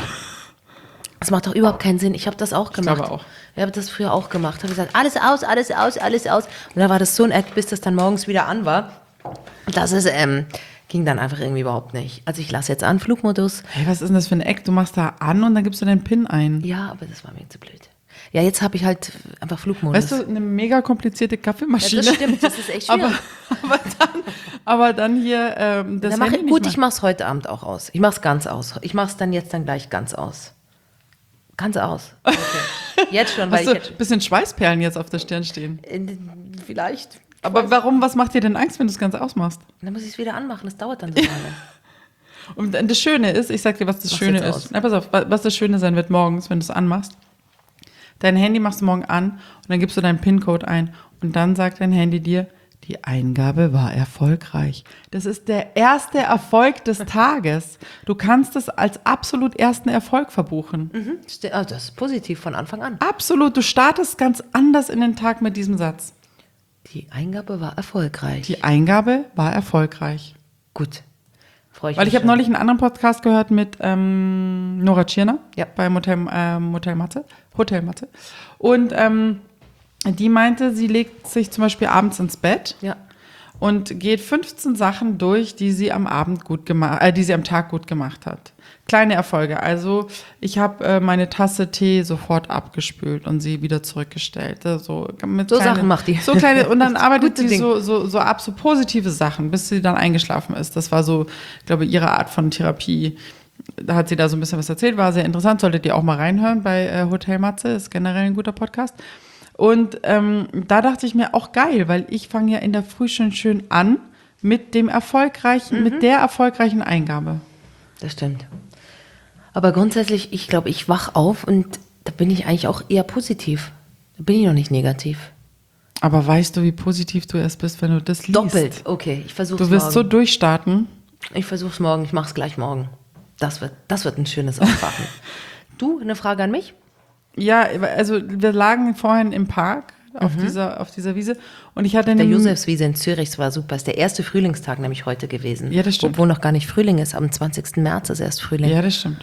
Das macht doch überhaupt keinen Sinn. Ich habe das auch gemacht. Ich glaube auch. Ich habe das früher auch gemacht. Ich habe gesagt, alles aus, alles aus, alles aus. Und da war das so ein Act, bis das dann morgens wieder an war. Das ist, ähm, ging dann einfach irgendwie überhaupt nicht. Also ich lasse jetzt an, Flugmodus. Hey, was ist denn das für ein Eck? Du machst da an und dann gibst du deinen PIN ein. Ja, aber das war mir zu blöd. Ja, jetzt habe ich halt einfach Flugmodus. Weißt du, eine mega komplizierte Kaffeemaschine. Ja, das stimmt, das ist echt schwierig. aber, aber, dann, aber dann hier ähm, das dann mach Handy ich, nicht gut, mehr. ich mache es heute Abend auch aus. Ich mache es ganz aus. Ich mache es dann jetzt dann gleich ganz aus. Ganz aus. Okay. Jetzt schon, weil Hast du ich jetzt ein bisschen Schweißperlen jetzt auf der Stirn stehen? äh, vielleicht. Aber warum, was macht dir denn Angst, wenn du es ganz ausmachst? Dann muss ich es wieder anmachen. Das dauert dann so lange. Und das Schöne ist, ich sag dir, was das Mach's Schöne jetzt ist. aus. Na, pass auf, was das Schöne sein wird morgens, wenn du es anmachst. Dein Handy machst du morgen an und dann gibst du deinen PIN-Code ein und dann sagt dein Handy dir, die Eingabe war erfolgreich. Das ist der erste Erfolg des Tages. Du kannst es als absolut ersten Erfolg verbuchen. Mhm. Ste- ah, das ist positiv von Anfang an. Absolut, du startest ganz anders in den Tag mit diesem Satz. Die Eingabe war erfolgreich. Die Eingabe war erfolgreich. Gut. Freue ich Weil mich ich habe schon. neulich einen anderen Podcast gehört mit ähm, Nora Tschirner Ja. beim Hotel, ähm, Hotel Matze. Hotel Matze. Und ähm, die meinte, sie legt sich zum Beispiel abends ins Bett Ja. und geht fünfzehn Sachen durch, die sie am Abend gut gemacht, äh, die sie am Tag gut gemacht hat. Kleine Erfolge. Also ich habe äh, meine Tasse Tee sofort abgespült und sie wieder zurückgestellt. So, mit So kleine, Sachen macht die. So kleine, und dann arbeitet Gute sie Ding. so, so, so ab, so positive Sachen, bis sie dann eingeschlafen ist. Das war so, ich glaube, ihre Art von Therapie. Da hat sie da so ein bisschen was erzählt, war sehr interessant. Solltet ihr auch mal reinhören bei äh, Hotel Matze, ist generell ein guter Podcast. Und ähm, da dachte ich mir auch geil, weil ich fange ja in der Früh schon schön an mit dem erfolgreichen, Mhm. mit der erfolgreichen Eingabe. Das stimmt. Aber grundsätzlich, ich glaube, ich wach auf und da bin ich eigentlich auch eher positiv. Da bin ich noch nicht negativ. Aber weißt du, wie positiv du erst bist, wenn du das liest? Doppelt. Okay, ich versuche es Du wirst morgen. so durchstarten. Ich versuche es morgen, ich mache es gleich morgen. Das wird, das wird ein schönes Aufwachen. Du, eine Frage an mich? Ja, also wir lagen vorhin im Park auf, dieser, auf dieser Wiese und ich hatte Mhm. Der eine Josefswiese in Zürich, das war super. Ist der erste Frühlingstag nämlich heute gewesen. Ja, das stimmt. Obwohl noch gar nicht Frühling ist. Am zwanzigsten März ist erst Frühling. Ja, das stimmt.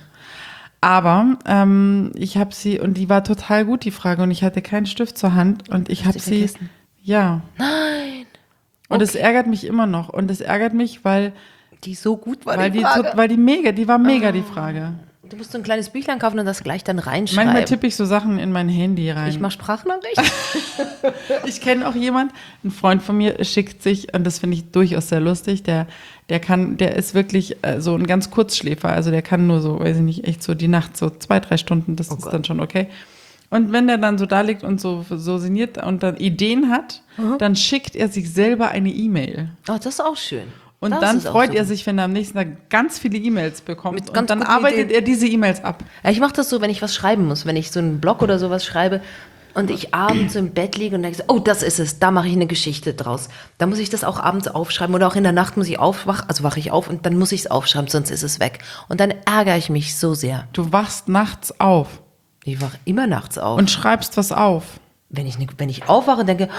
Aber ähm, ich habe sie, und die war total gut, die Frage, und ich hatte keinen Stift zur Hand und ich habe sie sie. vergessen? Ja. Nein. Und es ärgert mich immer noch. Und es ärgert mich, weil, Die so gut war, weil, die die, Frage. weil die mega, die war mega, die Frage. Du musst so ein kleines Büchlein kaufen und das gleich dann reinschreiben. Manchmal tippe ich so Sachen in mein Handy rein. Ich mache Sprachnachrichten. Ich kenne auch jemand, ein Freund von mir schickt sich, und das finde ich durchaus sehr lustig, der, der kann, der ist wirklich äh, so ein ganz Kurzschläfer, also der kann nur so, weiß ich nicht, echt so die Nacht so zwei, drei Stunden, das Oh ist Gott. dann schon okay. Und wenn der dann so da liegt und so, so sinniert und dann Ideen hat, dann schickt er sich selber eine E-Mail. Oh, das ist auch schön. Und Das dann ist auch freut super. er sich, wenn er am nächsten Tag ganz viele E-Mails bekommt. Mit Und ganz dann guten arbeitet Ideen. er diese E-Mails ab. Ja, ich mache das so, wenn ich was schreiben muss, wenn ich so einen Blog oder sowas schreibe und ich abends im Bett liege und denke, so, oh, das ist es, da mache ich eine Geschichte draus. Da muss ich das auch abends aufschreiben oder auch in der Nacht muss ich aufwachen, also wache ich auf und dann muss ich es aufschreiben, sonst ist es weg. Und dann ärgere ich mich so sehr. Du wachst nachts auf Ich wache immer nachts auf. und schreibst was auf. wenn ich, ne- wenn ich aufwache und denke, oh,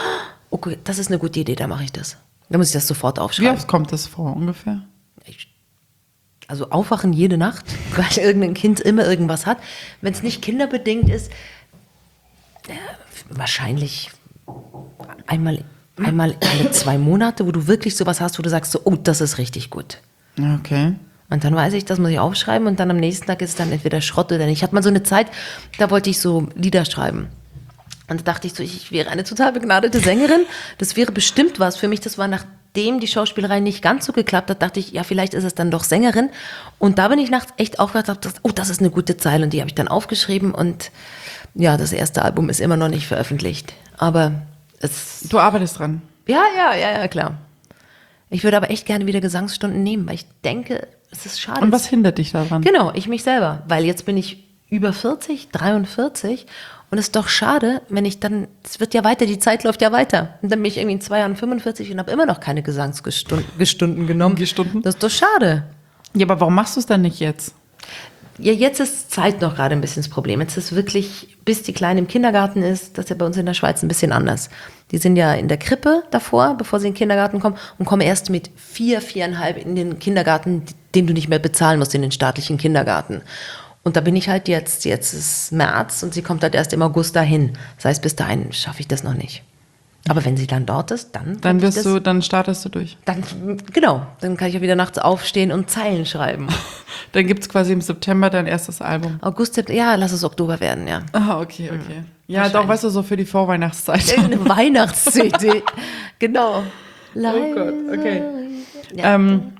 okay, das ist eine gute Idee, da mache ich das. Da muss ich das sofort aufschreiben. Wie oft kommt das vor ungefähr? Ich, also aufwachen jede Nacht, weil irgendein Kind immer irgendwas hat. Wenn es nicht kinderbedingt ist, äh, wahrscheinlich einmal, einmal alle zwei Monate, wo du wirklich sowas hast, wo du sagst so, oh, das ist richtig gut. Okay. Und dann weiß ich, das muss ich aufschreiben und dann am nächsten Tag ist es dann entweder Schrott oder nicht. Ich hatte mal so eine Zeit, da wollte ich so Lieder schreiben. Und da dachte ich so, ich wäre eine total begnadete Sängerin. Das wäre bestimmt was für mich. Das war nachdem die Schauspielerei nicht ganz so geklappt hat, dachte ich, ja, vielleicht ist es dann doch Sängerin. Und da bin ich nachts echt aufgewacht und dachte, oh, das ist eine gute Zeile. Und die habe ich dann aufgeschrieben. Und ja, das erste Album ist immer noch nicht veröffentlicht. Aber es... Du arbeitest dran? Ja, ja, ja, ja, klar. Ich würde aber echt gerne wieder Gesangsstunden nehmen, weil ich denke, es ist schade. Und was hindert dich daran? Genau, ich mich selber. Weil jetzt bin ich über vierzig, dreiundvierzig und es ist doch schade, wenn ich dann, es wird ja weiter, die Zeit läuft ja weiter. Und dann bin ich irgendwie in zwei Jahren fünfundvierzig und habe immer noch keine Gesangsstunden genommen. Gestunden? Das ist doch schade. Ja, aber warum machst du es dann nicht jetzt? Ja, jetzt ist Zeit noch gerade ein bisschen das Problem. Jetzt ist wirklich, bis die Kleine im Kindergarten ist, das ist ja bei uns in der Schweiz ein bisschen anders. Die sind ja in der Krippe davor, bevor sie in den Kindergarten kommen und kommen erst mit vier, viereinhalb in den Kindergarten, den du nicht mehr bezahlen musst, in den staatlichen Kindergarten. Und da bin ich halt jetzt, jetzt ist März und sie kommt halt erst im August dahin. Das heißt, bis dahin schaffe ich das noch nicht. Aber wenn sie dann dort ist, dann... Dann wirst du, dann startest du durch. Dann, genau, dann kann ich ja wieder nachts aufstehen und Zeilen schreiben. Dann gibt es quasi im September dein erstes Album. August, ja, lass es Oktober werden, ja. Ah, okay, okay. Ja, doch, weißt du, so für die Vorweihnachtszeit. Eine Weihnachts-C D. Genau. Oh Gott, okay. Ja. Ähm,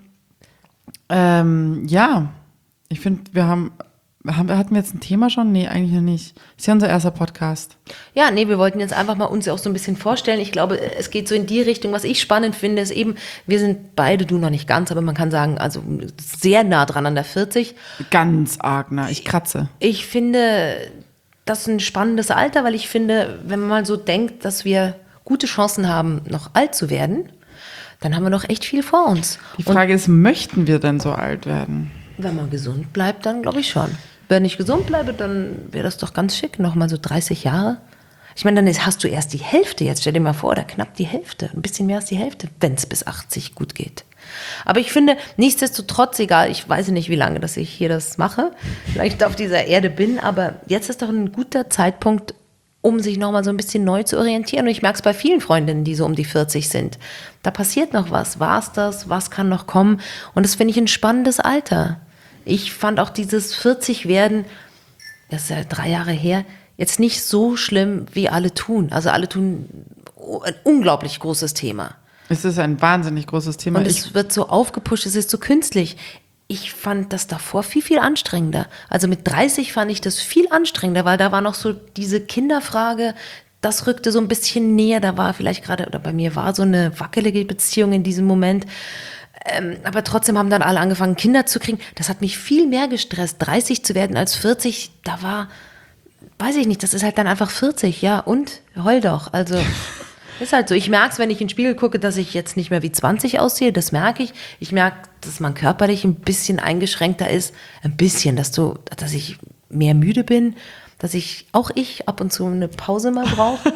ähm, ja, ich finde, wir haben, haben, hatten wir jetzt ein Thema schon? Nee, eigentlich noch nicht. Ist ja unser erster Podcast. Ja, nee, wir wollten jetzt einfach mal uns auch so ein bisschen vorstellen. Ich glaube, es geht so in die Richtung, was ich spannend finde, ist eben, wir sind beide, du noch nicht ganz, aber man kann sagen, also sehr nah dran an der vierzig. Ganz arg nah, ich kratze. Ich finde, das ist ein spannendes Alter, weil ich finde, wenn man mal so denkt, dass wir gute Chancen haben, noch alt zu werden, dann haben wir noch echt viel vor uns. Die Frage ist, möchten wir denn so alt werden? Wenn man gesund bleibt, dann glaube ich schon. Wenn ich gesund bleibe, dann wäre das doch ganz schick, nochmal so dreißig Jahre. Ich meine, dann ist, hast du erst die Hälfte jetzt, stell dir mal vor, oder knapp die Hälfte, ein bisschen mehr als die Hälfte, wenn es bis achtzig gut geht. Aber ich finde, nichtsdestotrotz, egal, ich weiß nicht, wie lange, dass ich hier das mache, vielleicht auf dieser Erde bin, aber jetzt ist doch ein guter Zeitpunkt, um sich nochmal so ein bisschen neu zu orientieren. Und ich merke es bei vielen Freundinnen, die so um die vierzig sind. Da passiert noch was. War es das? Was kann noch kommen? Und das finde ich ein spannendes Alter. Ich fand auch dieses vierzig werden, das ist ja drei Jahre her, jetzt nicht so schlimm, wie alle tun. Also alle tun ein unglaublich großes Thema. Es ist ein wahnsinnig großes Thema. Und es wird so aufgepusht, es ist so künstlich. Ich fand das davor viel, viel anstrengender. Also mit dreißig fand ich das viel anstrengender, weil da war noch so diese Kinderfrage, das rückte so ein bisschen näher. Da war vielleicht gerade, oder bei mir war so eine wackelige Beziehung in diesem Moment. Ähm, aber trotzdem haben dann alle angefangen, Kinder zu kriegen. Das hat mich viel mehr gestresst, dreißig zu werden als vierzig. Da war, weiß ich nicht, das ist halt dann einfach vierzig, ja, und heul doch. Also ist halt so. Ich merke es, wenn ich in den Spiegel gucke, dass ich jetzt nicht mehr wie zwanzig aussehe. Das merke ich. Ich merke, dass man körperlich ein bisschen eingeschränkter ist. Ein bisschen, dass du, dass ich mehr müde bin, dass ich, auch ich, ab und zu eine Pause mal brauche.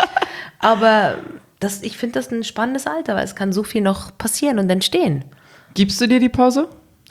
Aber das, ich finde das ein spannendes Alter, weil es kann so viel noch passieren und entstehen. Gibst du dir die Pause?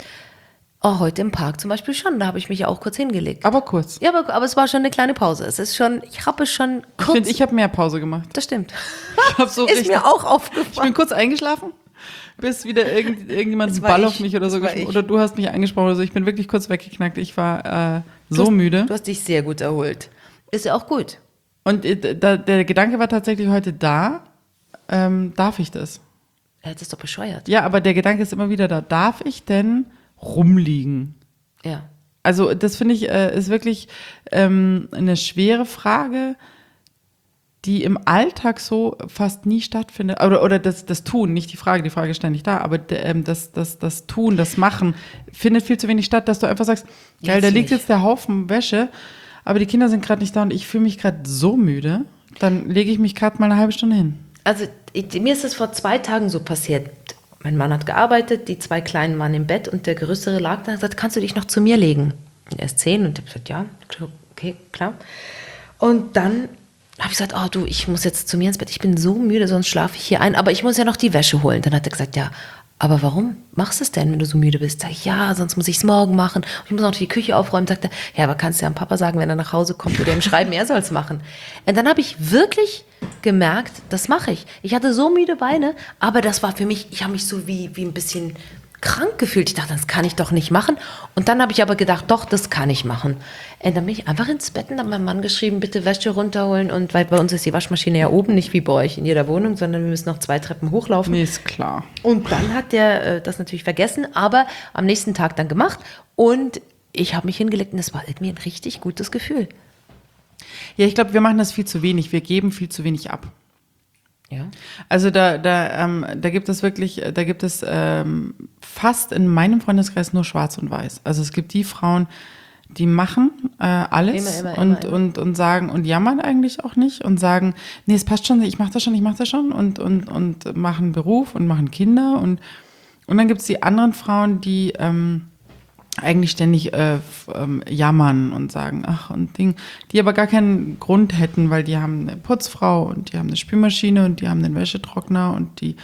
Oh, heute im Park zum Beispiel schon, da habe ich mich ja auch kurz hingelegt. Aber kurz. Ja, aber, aber es war schon eine kleine Pause. Es ist schon, ich habe es schon kurz. Ich finde, ich habe mehr Pause gemacht. Das stimmt. Ich hab so ist richtig, mir auch aufgefallen. Ich bin kurz eingeschlafen, bis wieder irgend, irgendjemand einen Ball ich. auf mich oder so Das geschmissen. Oder du hast mich angesprochen oder so. Ich bin wirklich kurz weggeknackt. Ich war äh, so du hast, müde. Du hast dich sehr gut erholt. Ist ja auch gut. Und äh, da, der Gedanke war tatsächlich heute da, ähm, darf ich das? Er hat es doch bescheuert. Ja, aber der Gedanke ist immer wieder da. Darf ich denn rumliegen? Ja. Also das finde ich, äh, ist wirklich ähm, eine schwere Frage, die im Alltag so fast nie stattfindet. Oder, oder das, das Tun, nicht die Frage, die Frage ist ständig da, aber ähm, das, das, das Tun, das Machen findet viel zu wenig statt, dass du einfach sagst, geil, da liegt jetzt der Haufen Wäsche, aber die Kinder sind gerade nicht da und ich fühle mich gerade so müde, dann lege ich mich gerade mal eine halbe Stunde hin. Also ich, mir ist es vor zwei Tagen so passiert. Mein Mann hat gearbeitet, die zwei Kleinen waren im Bett und der Größere lag da und sagt, kannst du dich noch zu mir legen? Und er ist zehn und ich habe gesagt, ja, okay, klar. Und dann habe ich gesagt, oh du, ich muss jetzt zu mir ins Bett, ich bin so müde, sonst schlafe ich hier ein, aber ich muss ja noch die Wäsche holen. Dann hat er gesagt, ja, aber warum machst du es denn, wenn du so müde bist? Sag ich, ja, sonst muss ich es morgen machen. Und ich muss noch die Küche aufräumen. Sagt er, ja, aber kannst du ja am Papa sagen, wenn er nach Hause kommt oder ihm schreiben, er soll es machen. Und dann habe ich wirklich gemerkt, das mache ich. Ich hatte so müde Beine, aber das war für mich, ich habe mich so wie, wie ein bisschen krank gefühlt. Ich dachte, das kann ich doch nicht machen. Und dann habe ich aber gedacht, doch, das kann ich machen. Und dann bin ich einfach ins Bett und habe meinem Mann geschrieben, bitte Wäsche runterholen. Und weil bei uns ist die Waschmaschine ja oben, nicht wie bei euch in jeder Wohnung, sondern wir müssen noch zwei Treppen hochlaufen. Nee, ist klar. Und dann hat der äh, das natürlich vergessen, aber am nächsten Tag dann gemacht. Und ich habe mich hingelegt und das war irgendwie ein richtig gutes Gefühl. Ja, ich glaube, wir machen das viel zu wenig. Wir geben viel zu wenig ab. Ja. Also da, da, ähm, da gibt es wirklich, da gibt es ähm, fast in meinem Freundeskreis nur Schwarz und Weiß. Also es gibt die Frauen, die machen äh, alles immer, immer, und, immer, immer. und und sagen und jammern eigentlich auch nicht und sagen, nee, es passt schon, ich mache das schon, ich mache das schon und und und machen Beruf und machen Kinder und und dann gibt es die anderen Frauen, die ähm, eigentlich ständig äh, f- ähm, jammern und sagen, ach und Ding, die aber gar keinen Grund hätten, weil die haben eine Putzfrau und die haben eine Spülmaschine und die haben einen Wäschetrockner und die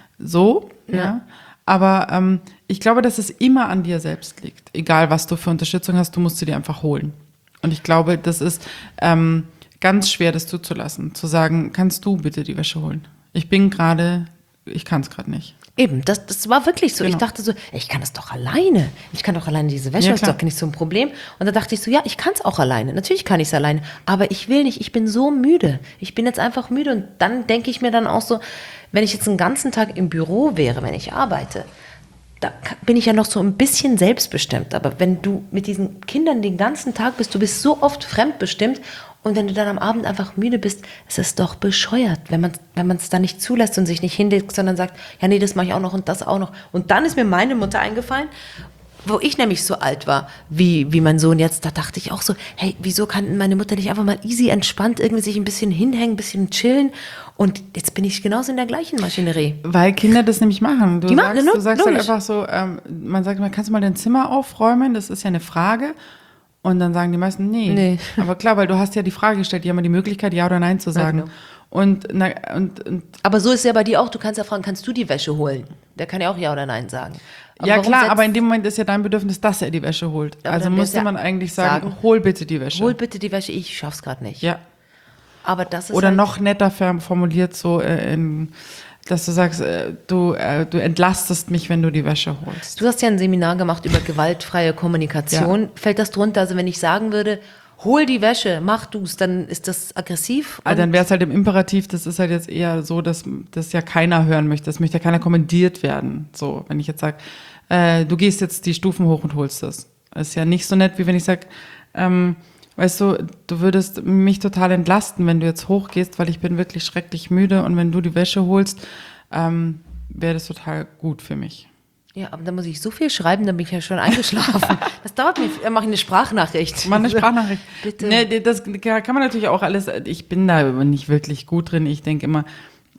so, ja. Ja. Aber ähm, ich glaube, dass es immer an dir selbst liegt. Egal, was du für Unterstützung hast, du musst sie dir einfach holen. Und ich glaube, das ist ähm, ganz schwer, das zuzulassen. Zu sagen, kannst du bitte die Wäsche holen? Ich bin gerade, ich kann es gerade nicht. Eben, das, das war wirklich so. Genau. Ich dachte so, ich kann das doch alleine. Ich kann doch alleine diese Wäsche, Ja, das ist klar. doch nicht so ein Problem. Und da dachte ich so, ja, ich kann es auch alleine. Natürlich kann ich es alleine. Aber ich will nicht, ich bin so müde. Ich bin jetzt einfach müde. Und dann denke ich mir dann auch so, wenn ich jetzt einen ganzen Tag im Büro wäre, wenn ich arbeite, da ka- bin ich ja noch so ein bisschen selbstbestimmt. Aber wenn du mit diesen Kindern den ganzen Tag bist, du bist so oft fremdbestimmt und wenn du dann am Abend einfach müde bist, ist es doch bescheuert, wenn man wenn man es dann nicht zulässt und sich nicht hinlegt, sondern sagt, ja nee, das mache ich auch noch und das auch noch. Und dann ist mir meine Mutter eingefallen, wo ich nämlich so alt war, wie, wie mein Sohn jetzt, da dachte ich auch so, hey, wieso kann meine Mutter nicht einfach mal easy, entspannt irgendwie sich ein bisschen hinhängen, ein bisschen chillen? Und jetzt bin ich genauso in der gleichen Maschinerie. Weil Kinder das nämlich machen. Du Die machen, sagst, ne? du sagst halt Logisch. einfach so, ähm, man sagt mal, kannst du mal dein Zimmer aufräumen? Das ist ja eine Frage. Und dann sagen die meisten, nee. Nee. Aber klar, weil du hast ja die Frage gestellt, die haben ja die Möglichkeit, ja oder nein zu sagen. genau. Und, na, und, und Aber so ist es ja bei dir auch, du kannst ja fragen, kannst du die Wäsche holen? Der kann ja auch Ja oder Nein sagen. Aber ja warum klar, setzt- aber in dem Moment ist ja dein Bedürfnis, dass er die Wäsche holt. Aber Also dann wär's musste ja man eigentlich sagen, sagen, hol bitte die Wäsche. Hol bitte die Wäsche, ich schaff's gerade nicht. Ja. Aber das ist Oder halt, noch netter fer- formuliert so, äh, in, dass du sagst, äh, du, äh, du entlastest mich, wenn du die Wäsche holst. Du hast ja ein Seminar gemacht über gewaltfreie Kommunikation. Fällt das drunter? Also wenn ich sagen würde, hol die Wäsche, mach du's, dann ist das aggressiv? Also dann Und- wäre es halt im Imperativ, das ist halt jetzt eher so, dass das ja keiner hören möchte. Das möchte ja keiner kommandiert werden. So, wenn ich jetzt sage, äh, du gehst jetzt die Stufen hoch und holst das. Das ist ja nicht so nett, wie wenn ich sage, ähm, weißt du, du würdest mich total entlasten, wenn du jetzt hochgehst, weil ich bin wirklich schrecklich müde und wenn du die Wäsche holst, ähm, wäre das total gut für mich. Ja, aber dann muss ich so viel schreiben, dann bin ich ja schon eingeschlafen. Das dauert mir, dann mache ich eine Sprachnachricht. Mal eine Sprachnachricht. Bitte. Nee, das kann man natürlich auch alles, ich bin da nicht wirklich gut drin. Ich denke immer,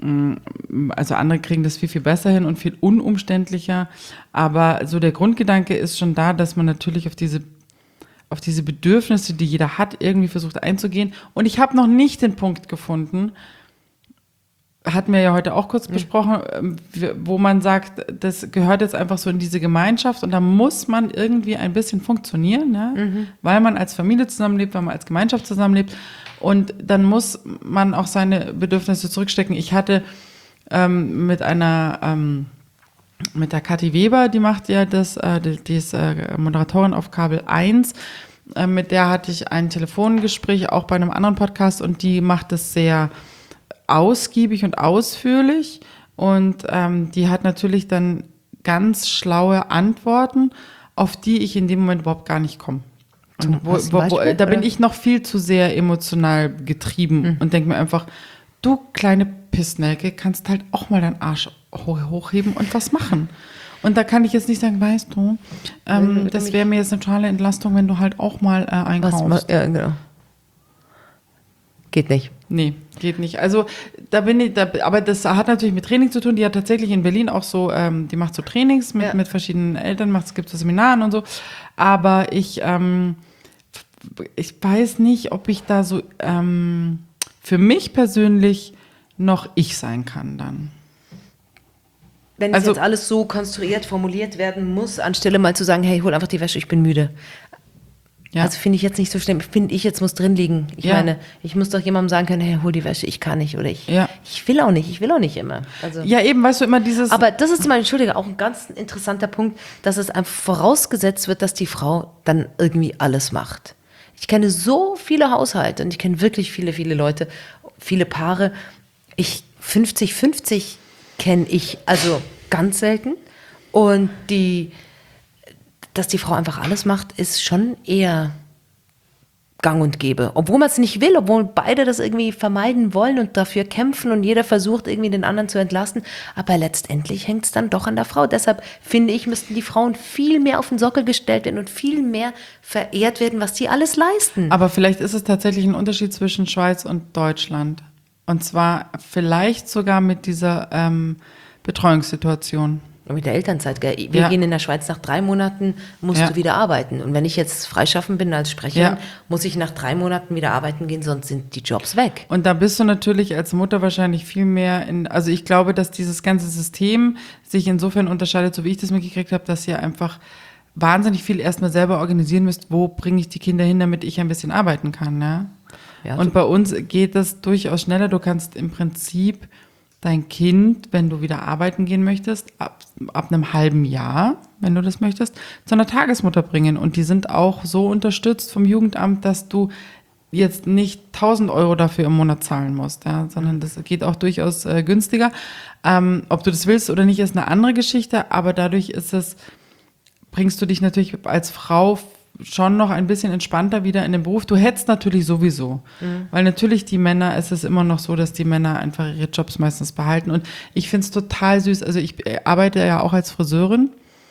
mh, also andere kriegen das viel, viel besser hin und viel unumständlicher. Aber so der Grundgedanke ist schon da, dass man natürlich auf diese, auf diese Bedürfnisse, die jeder hat, irgendwie versucht einzugehen. Und ich habe noch nicht den Punkt gefunden, hatten wir ja heute auch kurz besprochen, ähm, wo man sagt, das gehört jetzt einfach so in diese Gemeinschaft und da muss man irgendwie ein bisschen funktionieren, ja? Weil man als Familie zusammenlebt, weil man als Gemeinschaft zusammenlebt und dann muss man auch seine Bedürfnisse zurückstecken. Ich hatte ähm, mit einer, ähm, mit der Kathi Weber, die macht ja das, äh, die, die ist äh, Moderatorin auf Kabel eins, äh, mit der hatte ich ein Telefongespräch, auch bei einem anderen Podcast und die macht das sehr ausgiebig und ausführlich und ähm, die hat natürlich dann ganz schlaue Antworten, auf die ich in dem Moment überhaupt gar nicht komme. Und wo, Hast du ein wo, wo, Beispiel, da bin oder? ich noch viel zu sehr emotional getrieben und denke mir einfach, du kleine Pissnelke, kannst halt auch mal deinen Arsch ho- hochheben und was machen. Und da kann ich jetzt nicht sagen, weißt du, ähm, das wäre mir jetzt eine totale Entlastung, wenn du halt auch mal äh, Was, einkaufst. ma- ja, genau. Geht nicht. Nee, geht nicht. Also da bin ich, da, aber das hat natürlich mit Training zu tun. Die hat tatsächlich in Berlin auch so, ähm, die macht so Trainings mit, Ja. mit verschiedenen Eltern, macht es gibt so Seminaren und so. Aber ich, ähm, ich weiß nicht, ob ich da so ähm, für mich persönlich noch ich sein kann dann. Wenn also, jetzt alles so konstruiert, formuliert werden muss, anstelle mal zu sagen, hey, hol einfach die Wäsche, ich bin müde. Ja. Also finde ich jetzt nicht so schlimm. Finde ich, jetzt muss drin liegen. Ich ja. meine, ich muss doch jemandem sagen können, hey, hol die Wäsche, ich kann nicht. Oder ich, ja. ich will auch nicht, ich will auch nicht immer. Also, ja, eben, weißt du, immer dieses... Aber das ist zum Beispiel, Entschuldige, auch ein ganz interessanter Punkt, dass es einfach vorausgesetzt wird, dass die Frau dann irgendwie alles macht. Ich kenne so viele Haushalte und ich kenne wirklich viele, viele Leute, viele Paare. Ich fünfzig fünfzig kenne ich also ganz selten. Und die... dass die Frau einfach alles macht, ist schon eher gang und gäbe. Obwohl man es nicht will, obwohl beide das irgendwie vermeiden wollen und dafür kämpfen und jeder versucht, irgendwie den anderen zu entlasten. Aber letztendlich hängt es dann doch an der Frau. Deshalb finde ich, müssten die Frauen viel mehr auf den Sockel gestellt werden und viel mehr verehrt werden, was sie alles leisten. Aber vielleicht ist es tatsächlich ein Unterschied zwischen Schweiz und Deutschland. Und zwar vielleicht sogar mit dieser ähm, Betreuungssituation. Mit der Elternzeit, gell? Wir ja. gehen in der Schweiz, nach drei Monaten musst ja. du wieder arbeiten. Und wenn ich jetzt freischaffend bin als Sprecherin, ja. muss ich nach drei Monaten wieder arbeiten gehen, sonst sind die Jobs weg. Und da bist du natürlich als Mutter wahrscheinlich viel mehr in, also ich glaube, dass dieses ganze System sich insofern unterscheidet, so wie ich das mitgekriegt habe, dass ihr einfach wahnsinnig viel erstmal selber organisieren müsst, wo bringe ich die Kinder hin, damit ich ein bisschen arbeiten kann. Ja? Ja, und bei uns geht das durchaus schneller. Du kannst im Prinzip dein Kind, wenn du wieder arbeiten gehen möchtest, ab, ab einem halben Jahr, wenn du das möchtest, zu einer Tagesmutter bringen. Und die sind auch so unterstützt vom Jugendamt, dass du jetzt nicht tausend Euro dafür im Monat zahlen musst, ja, sondern das geht auch durchaus äh, günstiger. Ähm, ob du das willst oder nicht, ist eine andere Geschichte, aber dadurch ist es, bringst du dich natürlich als Frau schon noch ein bisschen entspannter wieder in den Beruf. Du hättest natürlich sowieso, mhm. weil natürlich die Männer, es ist immer noch so, dass die Männer einfach ihre Jobs meistens behalten und ich finde es total süß, also ich arbeite ja auch als Friseurin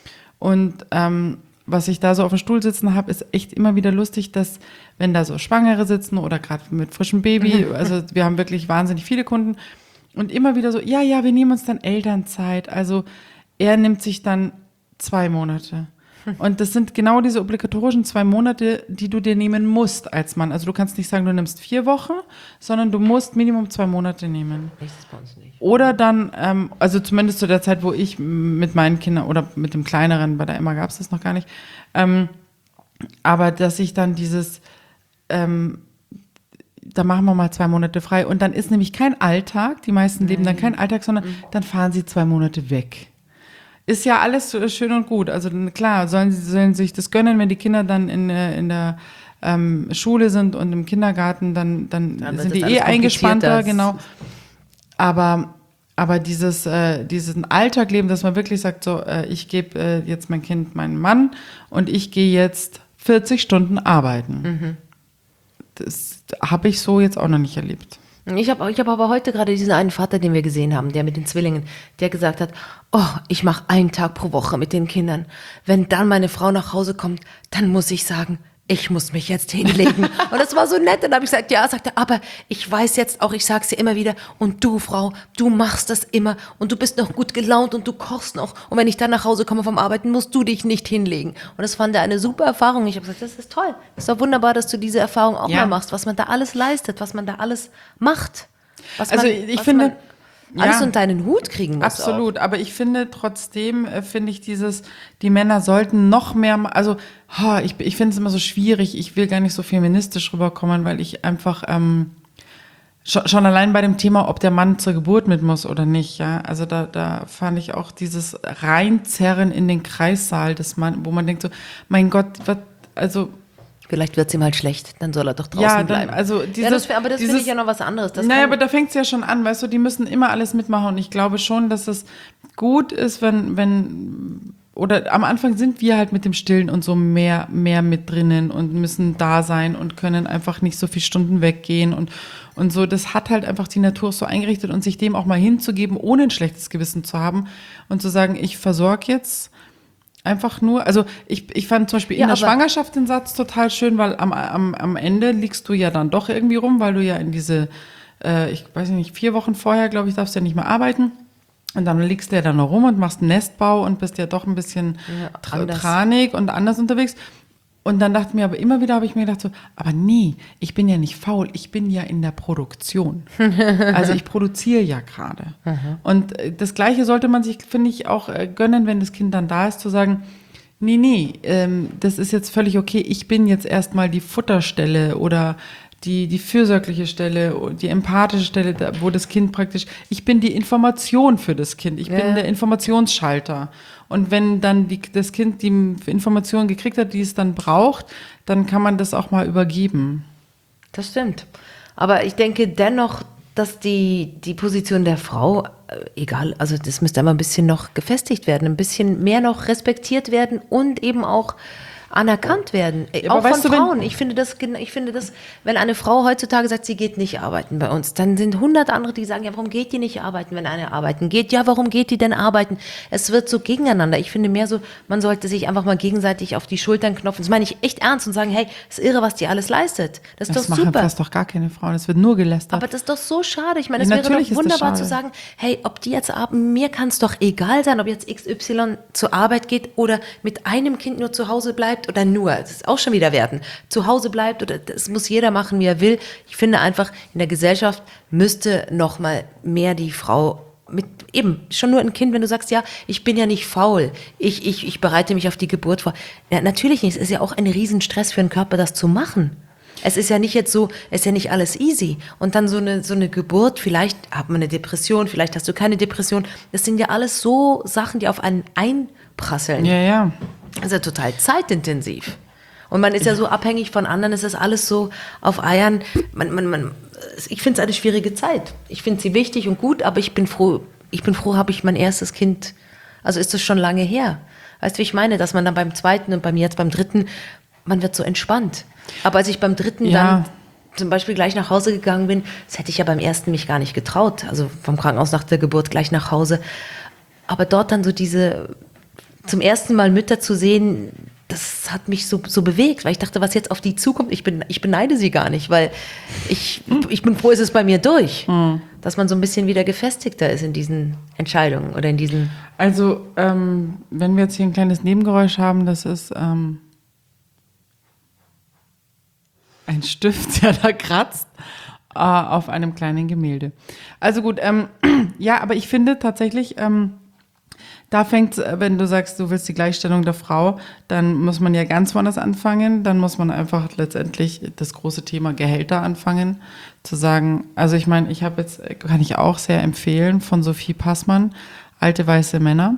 und ähm, was ich da so auf dem Stuhl sitzen habe, ist echt immer wieder lustig, dass wenn da so Schwangere sitzen oder gerade mit frischem Baby, also wir haben wirklich wahnsinnig viele Kunden und immer wieder so, ja, ja, wir nehmen uns dann Elternzeit, also er nimmt sich dann zwei Monate. Und das sind genau diese obligatorischen zwei Monate, die du dir nehmen musst als Mann. Also du kannst nicht sagen, du nimmst vier Wochen, sondern du musst Minimum zwei Monate nehmen. Das ist bei uns nicht. Oder dann, ähm, also zumindest zu der Zeit, wo ich mit meinen Kindern oder mit dem Kleineren, bei der Emma gab es das noch gar nicht, ähm, aber dass ich dann dieses, ähm, da machen wir mal zwei Monate frei und dann ist nämlich kein Alltag, die meisten leben dann kein Alltag, sondern dann fahren sie zwei Monate weg. Ist ja alles schön und gut. Also klar, sollen sie sollen sich das gönnen, wenn die Kinder dann in, in der ähm, Schule sind und im Kindergarten, dann, dann, dann sind die eh eingespannter, genau. Aber, aber dieses, äh, diesen Alltag leben, dass man wirklich sagt, so, äh, ich gebe äh, jetzt mein Kind meinem Mann und ich gehe jetzt vierzig Stunden arbeiten. Mhm. Das habe ich so jetzt auch noch nicht erlebt. Ich habe ich hab aber heute gerade diesen einen Vater, den wir gesehen haben, der mit den Zwillingen, der gesagt hat, oh, ich mache einen Tag pro Woche mit den Kindern. Wenn dann meine Frau nach Hause kommt, dann muss ich sagen, ich muss mich jetzt hinlegen. Und das war so nett. Dann habe ich gesagt, ja, sagt er, aber ich weiß jetzt auch, ich sage es dir immer wieder, und du, Frau, du machst das immer und du bist noch gut gelaunt und du kochst noch. Und wenn ich dann nach Hause komme vom Arbeiten, musst du dich nicht hinlegen. Und das fand er eine super Erfahrung. Ich habe gesagt, das ist toll. Das ist doch wunderbar, dass du diese Erfahrung auch ja. mal machst, was man da alles leistet, was man da alles macht. Was also man, ich finde... Man, alles ja, unter einen Hut kriegen muss. Absolut, auch. Aber ich finde trotzdem, äh, finde ich dieses, die Männer sollten noch mehr, also oh, ich, ich finde es immer so schwierig, ich will gar nicht so feministisch rüberkommen, weil ich einfach ähm, schon, schon allein bei dem Thema, ob der Mann zur Geburt mit muss oder nicht, ja, also da, da fand ich auch dieses Reinzerren in den Kreissaal, des Mann, wo man denkt so, mein Gott, was, also vielleicht wird es ihm halt schlecht, dann soll er doch draußen ja, dann, bleiben. Also dieses, ja, das, aber das finde ich ja noch was anderes. Das naja, aber da fängt es ja schon an, weißt du, die müssen immer alles mitmachen und ich glaube schon, dass es gut ist, wenn, wenn, oder am Anfang sind wir halt mit dem Stillen und so mehr, mehr mit drinnen und müssen da sein und können einfach nicht so viele Stunden weggehen und, und so. Das hat halt einfach die Natur so eingerichtet und sich dem auch mal hinzugeben, ohne ein schlechtes Gewissen zu haben und zu sagen, ich versorge jetzt einfach nur, also ich, ich fand zum Beispiel in ja, der Schwangerschaft den Satz total schön, weil am, am, am Ende liegst du ja dann doch irgendwie rum, weil du ja in diese, äh, ich weiß nicht, vier Wochen vorher, glaube ich, darfst du ja nicht mehr arbeiten. Und dann liegst du ja dann noch rum und machst einen Nestbau und bist ja doch ein bisschen ja, tra- tranig und anders unterwegs. Und dann dachte ich mir, aber immer wieder habe ich mir gedacht so, aber nee, ich bin ja nicht faul, ich bin ja in der Produktion. Also ich produziere ja gerade. Und das Gleiche sollte man sich, finde ich, auch gönnen, wenn das Kind dann da ist, zu sagen, nee, nee, ähm, das ist jetzt völlig okay, ich bin jetzt erstmal die Futterstelle oder die, die fürsorgliche Stelle, die empathische Stelle, da, wo das Kind praktisch, ich bin die Information für das Kind, ich ja. bin der Informationsschalter. Und wenn dann die, das Kind die Information gekriegt hat, die es dann braucht, dann kann man das auch mal übergeben. Das stimmt. Aber ich denke dennoch, dass die, die Position der Frau, äh, egal, also das müsste immer ein bisschen noch gefestigt werden, ein bisschen mehr noch respektiert werden und eben auch anerkannt werden, ja, auch von Frauen. Du, ich finde das, ich finde das, wenn eine Frau heutzutage sagt, sie geht nicht arbeiten bei uns, dann sind hundert andere, die sagen, ja, warum geht die nicht arbeiten, wenn eine arbeiten geht? Ja, warum geht die denn arbeiten? Es wird so gegeneinander. Ich finde mehr so, man sollte sich einfach mal gegenseitig auf die Schultern knopfen. Das meine ich echt ernst und sagen, hey, ist irre, was die alles leistet. Das ist das doch super. Das machen fast doch gar keine Frauen. Es wird nur gelästert. Aber das ist doch so schade. Ich meine, es ja, wäre doch wunderbar zu sagen, hey, ob die jetzt arbeiten, mir kann es doch egal sein, ob jetzt X Y zur Arbeit geht oder mit einem Kind nur zu Hause bleibt oder nur, das ist auch schon wieder Werten, zu Hause bleibt oder das muss jeder machen, wie er will. Ich finde einfach, in der Gesellschaft müsste noch mal mehr die Frau mit, eben, schon nur ein Kind, wenn du sagst, ja, ich bin ja nicht faul, ich, ich, ich bereite mich auf die Geburt vor. Ja, natürlich nicht, es ist ja auch ein Riesenstress für den Körper, das zu machen. Es ist ja nicht jetzt so, es ist ja nicht alles easy. Und dann so eine, so eine Geburt, vielleicht hat man eine Depression, vielleicht hast du keine Depression. Das sind ja alles so Sachen, die auf einen einprasseln. Ja, ja. Das ist ja total zeitintensiv. Und man ist ja so abhängig von anderen, es ist alles so auf Eiern. Man, man, man, ich finde es eine schwierige Zeit. Ich finde sie wichtig und gut, aber ich bin froh, ich bin froh, habe ich mein erstes Kind, also ist das schon lange her. Weißt du, wie ich meine, dass man dann beim zweiten und bei mir jetzt beim dritten, man wird so entspannt. Aber als ich beim dritten ja. dann zum Beispiel gleich nach Hause gegangen bin, das hätte ich ja beim ersten mich gar nicht getraut, also vom Krankenhaus nach der Geburt gleich nach Hause. Aber dort dann so diese, zum ersten Mal Mütter zu sehen, das hat mich so, so bewegt, weil ich dachte, was jetzt auf die zukommt, ich, bin, ich beneide sie gar nicht, weil ich, ich bin froh, ist es bei mir durch, mhm. dass man so ein bisschen wieder gefestigter ist in diesen Entscheidungen oder in diesen... Also, ähm, wenn wir jetzt hier ein kleines Nebengeräusch haben, das ist... Ähm ein Stift, der da kratzt, äh, auf einem kleinen Gemälde. Also gut, ähm, ja, aber ich finde tatsächlich, ähm, da fängt, wenn du sagst, du willst die Gleichstellung der Frau, dann muss man ja ganz woanders anfangen. Dann muss man einfach letztendlich das große Thema Gehälter anfangen, zu sagen, also ich meine, ich habe jetzt, kann ich auch sehr empfehlen, von Sophie Passmann, Alte weiße Männer,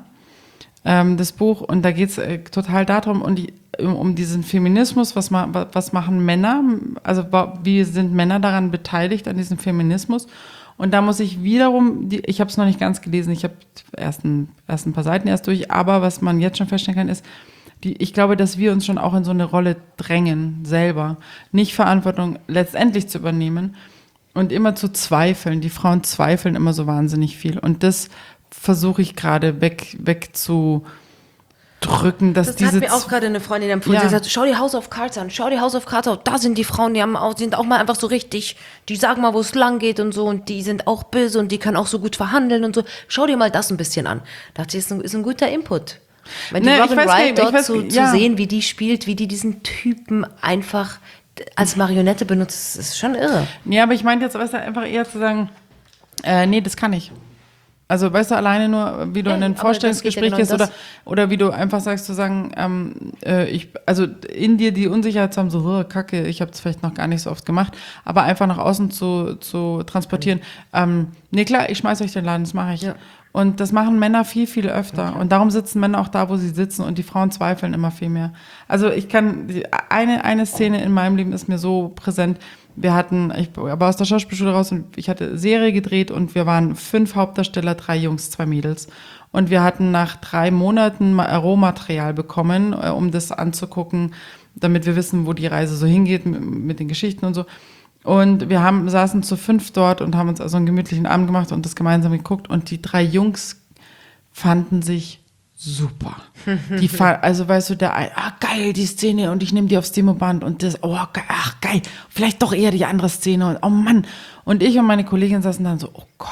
ähm, das Buch. Und da geht es äh, total darum, und die, um, um diesen Feminismus, was, ma, was machen Männer, also wie sind Männer daran beteiligt, an diesem Feminismus. Und da muss ich wiederum, die, ich habe es noch nicht ganz gelesen, ich habe erst ein, erst ein paar Seiten erst durch, aber was man jetzt schon feststellen kann, ist, die, ich glaube, dass wir uns schon auch in so eine Rolle drängen, selber, nicht Verantwortung letztendlich zu übernehmen und immer zu zweifeln. Die Frauen zweifeln immer so wahnsinnig viel. Und das versuche ich gerade weg, weg zu drücken, dass das diese... Das hat mir auch gerade eine Freundin empfohlen. Ja. Sie sagt, schau dir House of Cards an, schau dir House of Cards an. Da sind die Frauen, die haben auch, sind auch mal einfach so richtig, die sagen mal, wo es lang geht und so, und die sind auch böse und die können auch so gut verhandeln und so. Schau dir mal das ein bisschen an. Da dachte ich, ist ein, ist ein guter Input. Wenn die nee, Robin Wright dort weiß, zu, ja. zu sehen, wie die spielt, wie die diesen Typen einfach als Marionette benutzt, ist schon irre. Ja, aber ich meinte jetzt weißt du, einfach eher zu sagen, äh, nee, das kann ich. Also weißt du, alleine nur, wie du hey, in ein Vorstellungsgespräch ja genau gehst oder, oder wie du einfach sagst, zu sagen, ähm, äh, ich, also in dir die Unsicherheit zu haben, so, oh, Kacke, ich habe es vielleicht noch gar nicht so oft gemacht, aber einfach nach außen zu, zu transportieren. Ähm, nee, klar, ich schmeiß euch den Laden, das mache ich. Ja. Und das machen Männer viel, viel öfter. Okay. Und darum sitzen Männer auch da, wo sie sitzen, und die Frauen zweifeln immer viel mehr. Also ich kann, eine, eine Szene in meinem Leben ist mir so präsent. Wir hatten, ich war aus der Schauspielschule raus und ich hatte Serie gedreht und wir waren fünf Hauptdarsteller, drei Jungs, zwei Mädels. Und wir hatten nach drei Monaten Rohmaterial bekommen, um das anzugucken, damit wir wissen, wo die Reise so hingeht mit, mit den Geschichten und so. Und wir haben, saßen zu fünf dort und haben uns also einen gemütlichen Abend gemacht und das gemeinsam geguckt. Und die drei Jungs fanden sich super. Die, also weißt du, der, ah geil, die Szene, und ich nehme die aufs Demoband und das, oh geil, ach geil, vielleicht doch eher die andere Szene und oh Mann. Und ich und meine Kollegin saßen dann so, oh Gott, oh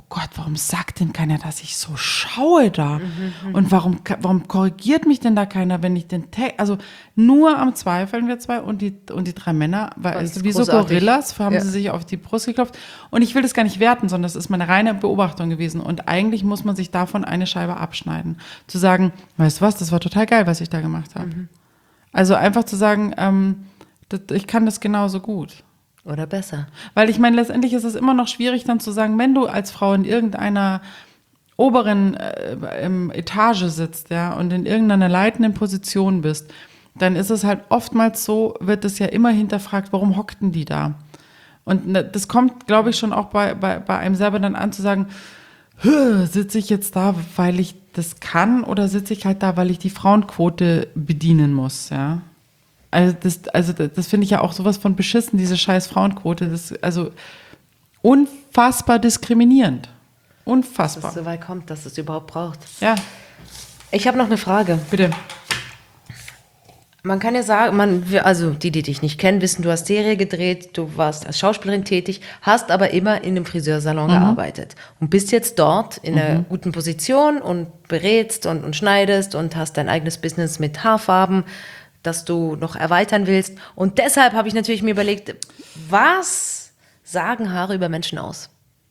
Gott, warum sagt denn keiner, dass ich so schaue da? Mhm, und warum, warum korrigiert mich denn da keiner, wenn ich den Text, also nur am Zweifeln wir zwei und die, und die drei Männer, weil es wie so Gorillas, haben ja. sie sich auf die Brust geklopft. Und ich will das gar nicht werten, sondern das ist meine reine Beobachtung gewesen. Und eigentlich muss man sich davon eine Scheibe abschneiden. Zu sagen, weißt du was, das war total geil, was ich da gemacht habe. Mhm. Also einfach zu sagen, ähm, das, ich kann das genauso gut. Oder besser. Weil ich meine, letztendlich ist es immer noch schwierig dann zu sagen, wenn du als Frau in irgendeiner oberen äh, Etage sitzt, ja, und in irgendeiner leitenden Position bist, dann ist es halt oftmals so, wird es ja immer hinterfragt, warum hockten die da? Und ne, das kommt, glaube ich, schon auch bei, bei, bei einem selber dann an zu sagen, sitze ich jetzt da, weil ich das kann, oder sitze ich halt da, weil ich die Frauenquote bedienen muss, ja? Also das, also das finde ich ja auch sowas von beschissen, diese scheiß Frauenquote. Das ist also unfassbar diskriminierend. Unfassbar. Dass es so weit kommt, dass es überhaupt braucht. Ja. Ich habe noch eine Frage. Bitte. Man kann ja sagen, man, also die, die dich nicht kennen, wissen, du hast Serie gedreht, du warst als Schauspielerin tätig, hast aber immer in einem Friseursalon mhm. gearbeitet und bist jetzt dort in einer mhm. guten Position und berätst und, und schneidest und hast dein eigenes Business mit Haarfarben, das du noch erweitern willst. Und deshalb habe ich natürlich mir überlegt, was sagen Haare über Menschen aus?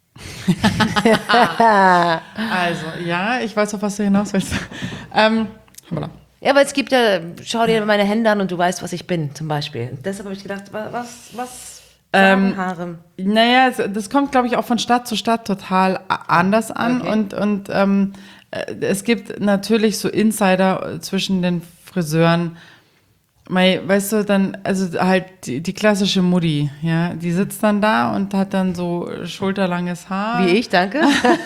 Also, ja, ich weiß, auf was du hinaus willst. Ähm, ja, aber es gibt ja, schau dir meine Hände an und du weißt, was ich bin, zum Beispiel. Und deshalb habe ich gedacht, was, was sagen ähm, Haare? Naja, das kommt, glaube ich, auch von Stadt zu Stadt total anders an. Okay. Und, und ähm, es gibt natürlich so Insider zwischen den Friseuren. Mei, weißt du, dann, also halt die, die klassische Mutti, ja, die sitzt dann da und hat dann so schulterlanges Haar. Wie ich, danke.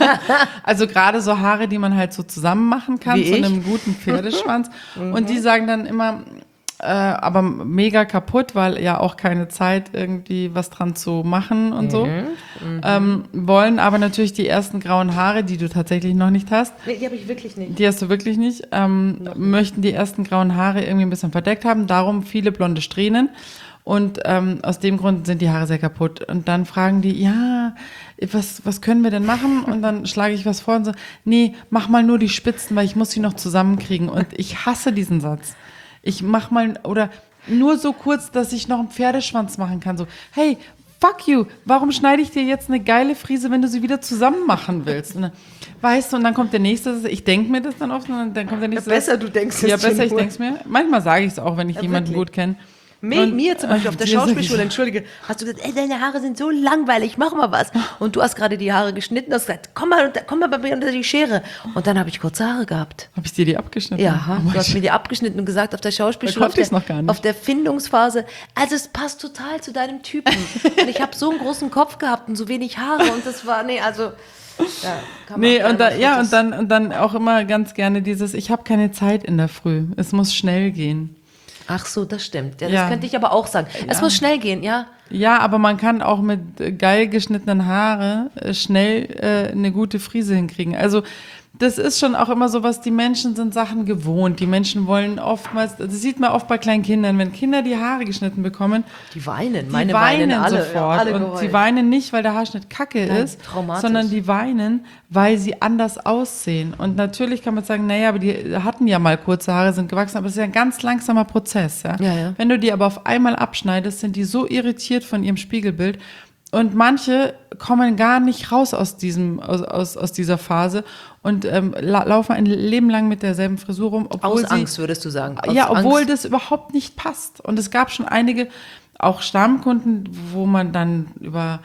Also gerade so Haare, die man halt so zusammen machen kann, Wie zu ich? einem guten Pferdeschwanz. Und die sagen dann immer, äh, aber mega kaputt, weil ja auch keine Zeit irgendwie was dran zu machen und mhm. so. Mhm. Ähm, wollen aber natürlich die ersten grauen Haare, die du tatsächlich noch nicht hast. Nee, die habe ich wirklich nicht. Die hast du wirklich nicht. Ähm, nicht. Möchten die ersten grauen Haare irgendwie ein bisschen verdeckt haben. Darum viele blonde Strähnen. Und ähm, aus dem Grund sind die Haare sehr kaputt. Und dann fragen die, ja, was, was können wir denn machen? Und dann schlage ich was vor und so, nee, mach mal nur die Spitzen, weil ich muss sie noch zusammenkriegen. Und ich hasse diesen Satz. Ich mach mal, oder nur so kurz, dass ich noch einen Pferdeschwanz machen kann. So, hey, fuck you, warum schneide ich dir jetzt eine geile Frise, wenn du sie wieder zusammen machen willst? Und dann, weißt du, und dann kommt der Nächste, ich denke mir das dann oft, und dann kommt der Nächste. Ja, besser, du denkst es. Ja, besser, ich denke es mir. Manchmal sage ich es auch, wenn ich ja, jemanden wirklich gut kenne. Mir, mir zum Beispiel auf der Schauspielschule, entschuldige, hast du gesagt, ey, deine Haare sind so langweilig, mach mal was. Und du hast gerade die Haare geschnitten, hast gesagt, komm mal, komm mal bei mir unter die Schere. Und dann habe ich kurze Haare gehabt. Habe ich dir die abgeschnitten? Ja, oh, du hast mir die abgeschnitten und gesagt, auf der Schauspielschule, auf der, noch gar nicht. auf der Findungsphase, also es passt total zu deinem Typen. Und ich habe so einen großen Kopf gehabt und so wenig Haare und das war, nee, also... Ja, kann man nee, und da, ja, und dann, und dann auch immer ganz gerne dieses, ich habe keine Zeit in der Früh, es muss schnell gehen. Ach so, das stimmt. Ja, das ja. könnte ich aber auch sagen. Es ja. muss schnell gehen, ja. Ja, aber man kann auch mit geil geschnittenen Haare schnell äh, eine gute Frise hinkriegen. Also das ist schon auch immer so was, die Menschen sind Sachen gewohnt. Die Menschen wollen oftmals, das sieht man oft bei kleinen Kindern, wenn Kinder die Haare geschnitten bekommen. Die weinen, die meine weinen, weinen alle, sofort. Ja, alle und sie weinen nicht, weil der Haarschnitt kacke Nein, ist, traumatisch. sondern die weinen, weil sie anders aussehen. Und natürlich kann man sagen, naja, aber die hatten ja mal kurze Haare, sind gewachsen, aber es ist ja ein ganz langsamer Prozess. Ja? Ja, ja. Wenn du die aber auf einmal abschneidest, sind die so irritiert von ihrem Spiegelbild. Und manche kommen gar nicht raus aus diesem, aus, aus, aus dieser Phase und ähm, la- laufen ein Leben lang mit derselben Frisur rum. Obwohl aus sie, Angst, würdest du sagen. Aus ja, obwohl Angst. das überhaupt nicht passt. Und es gab schon einige, auch Stammkunden, wo man dann über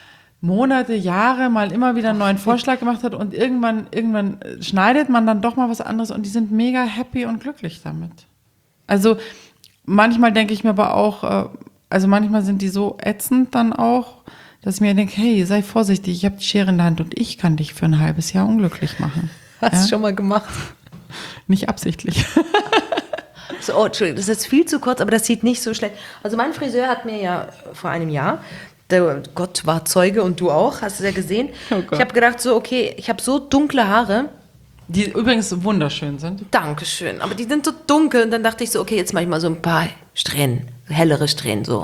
Monate, Jahre mal immer wieder einen neuen Vorschlag gemacht hat und irgendwann, irgendwann schneidet man dann doch mal was anderes und die sind mega happy und glücklich damit. Also manchmal denke ich mir aber auch, äh, also manchmal sind die so ätzend dann auch, dass ich mir denke, hey, sei vorsichtig, ich habe die Schere in der Hand und ich kann dich für ein halbes Jahr unglücklich machen. Hast du ja? schon mal gemacht? Nicht absichtlich. So, oh, Entschuldigung, das ist jetzt viel zu kurz, aber das sieht nicht so schlecht. Also mein Friseur hat mir ja vor einem Jahr, der Gott war Zeuge und du auch, hast du ja gesehen. Oh ich habe gedacht so, okay, ich habe so dunkle Haare. Die übrigens wunderschön sind. Dankeschön, aber die sind so dunkel und dann dachte ich so, okay, jetzt mache ich mal so ein paar Strähnen, hellere Strähnen so.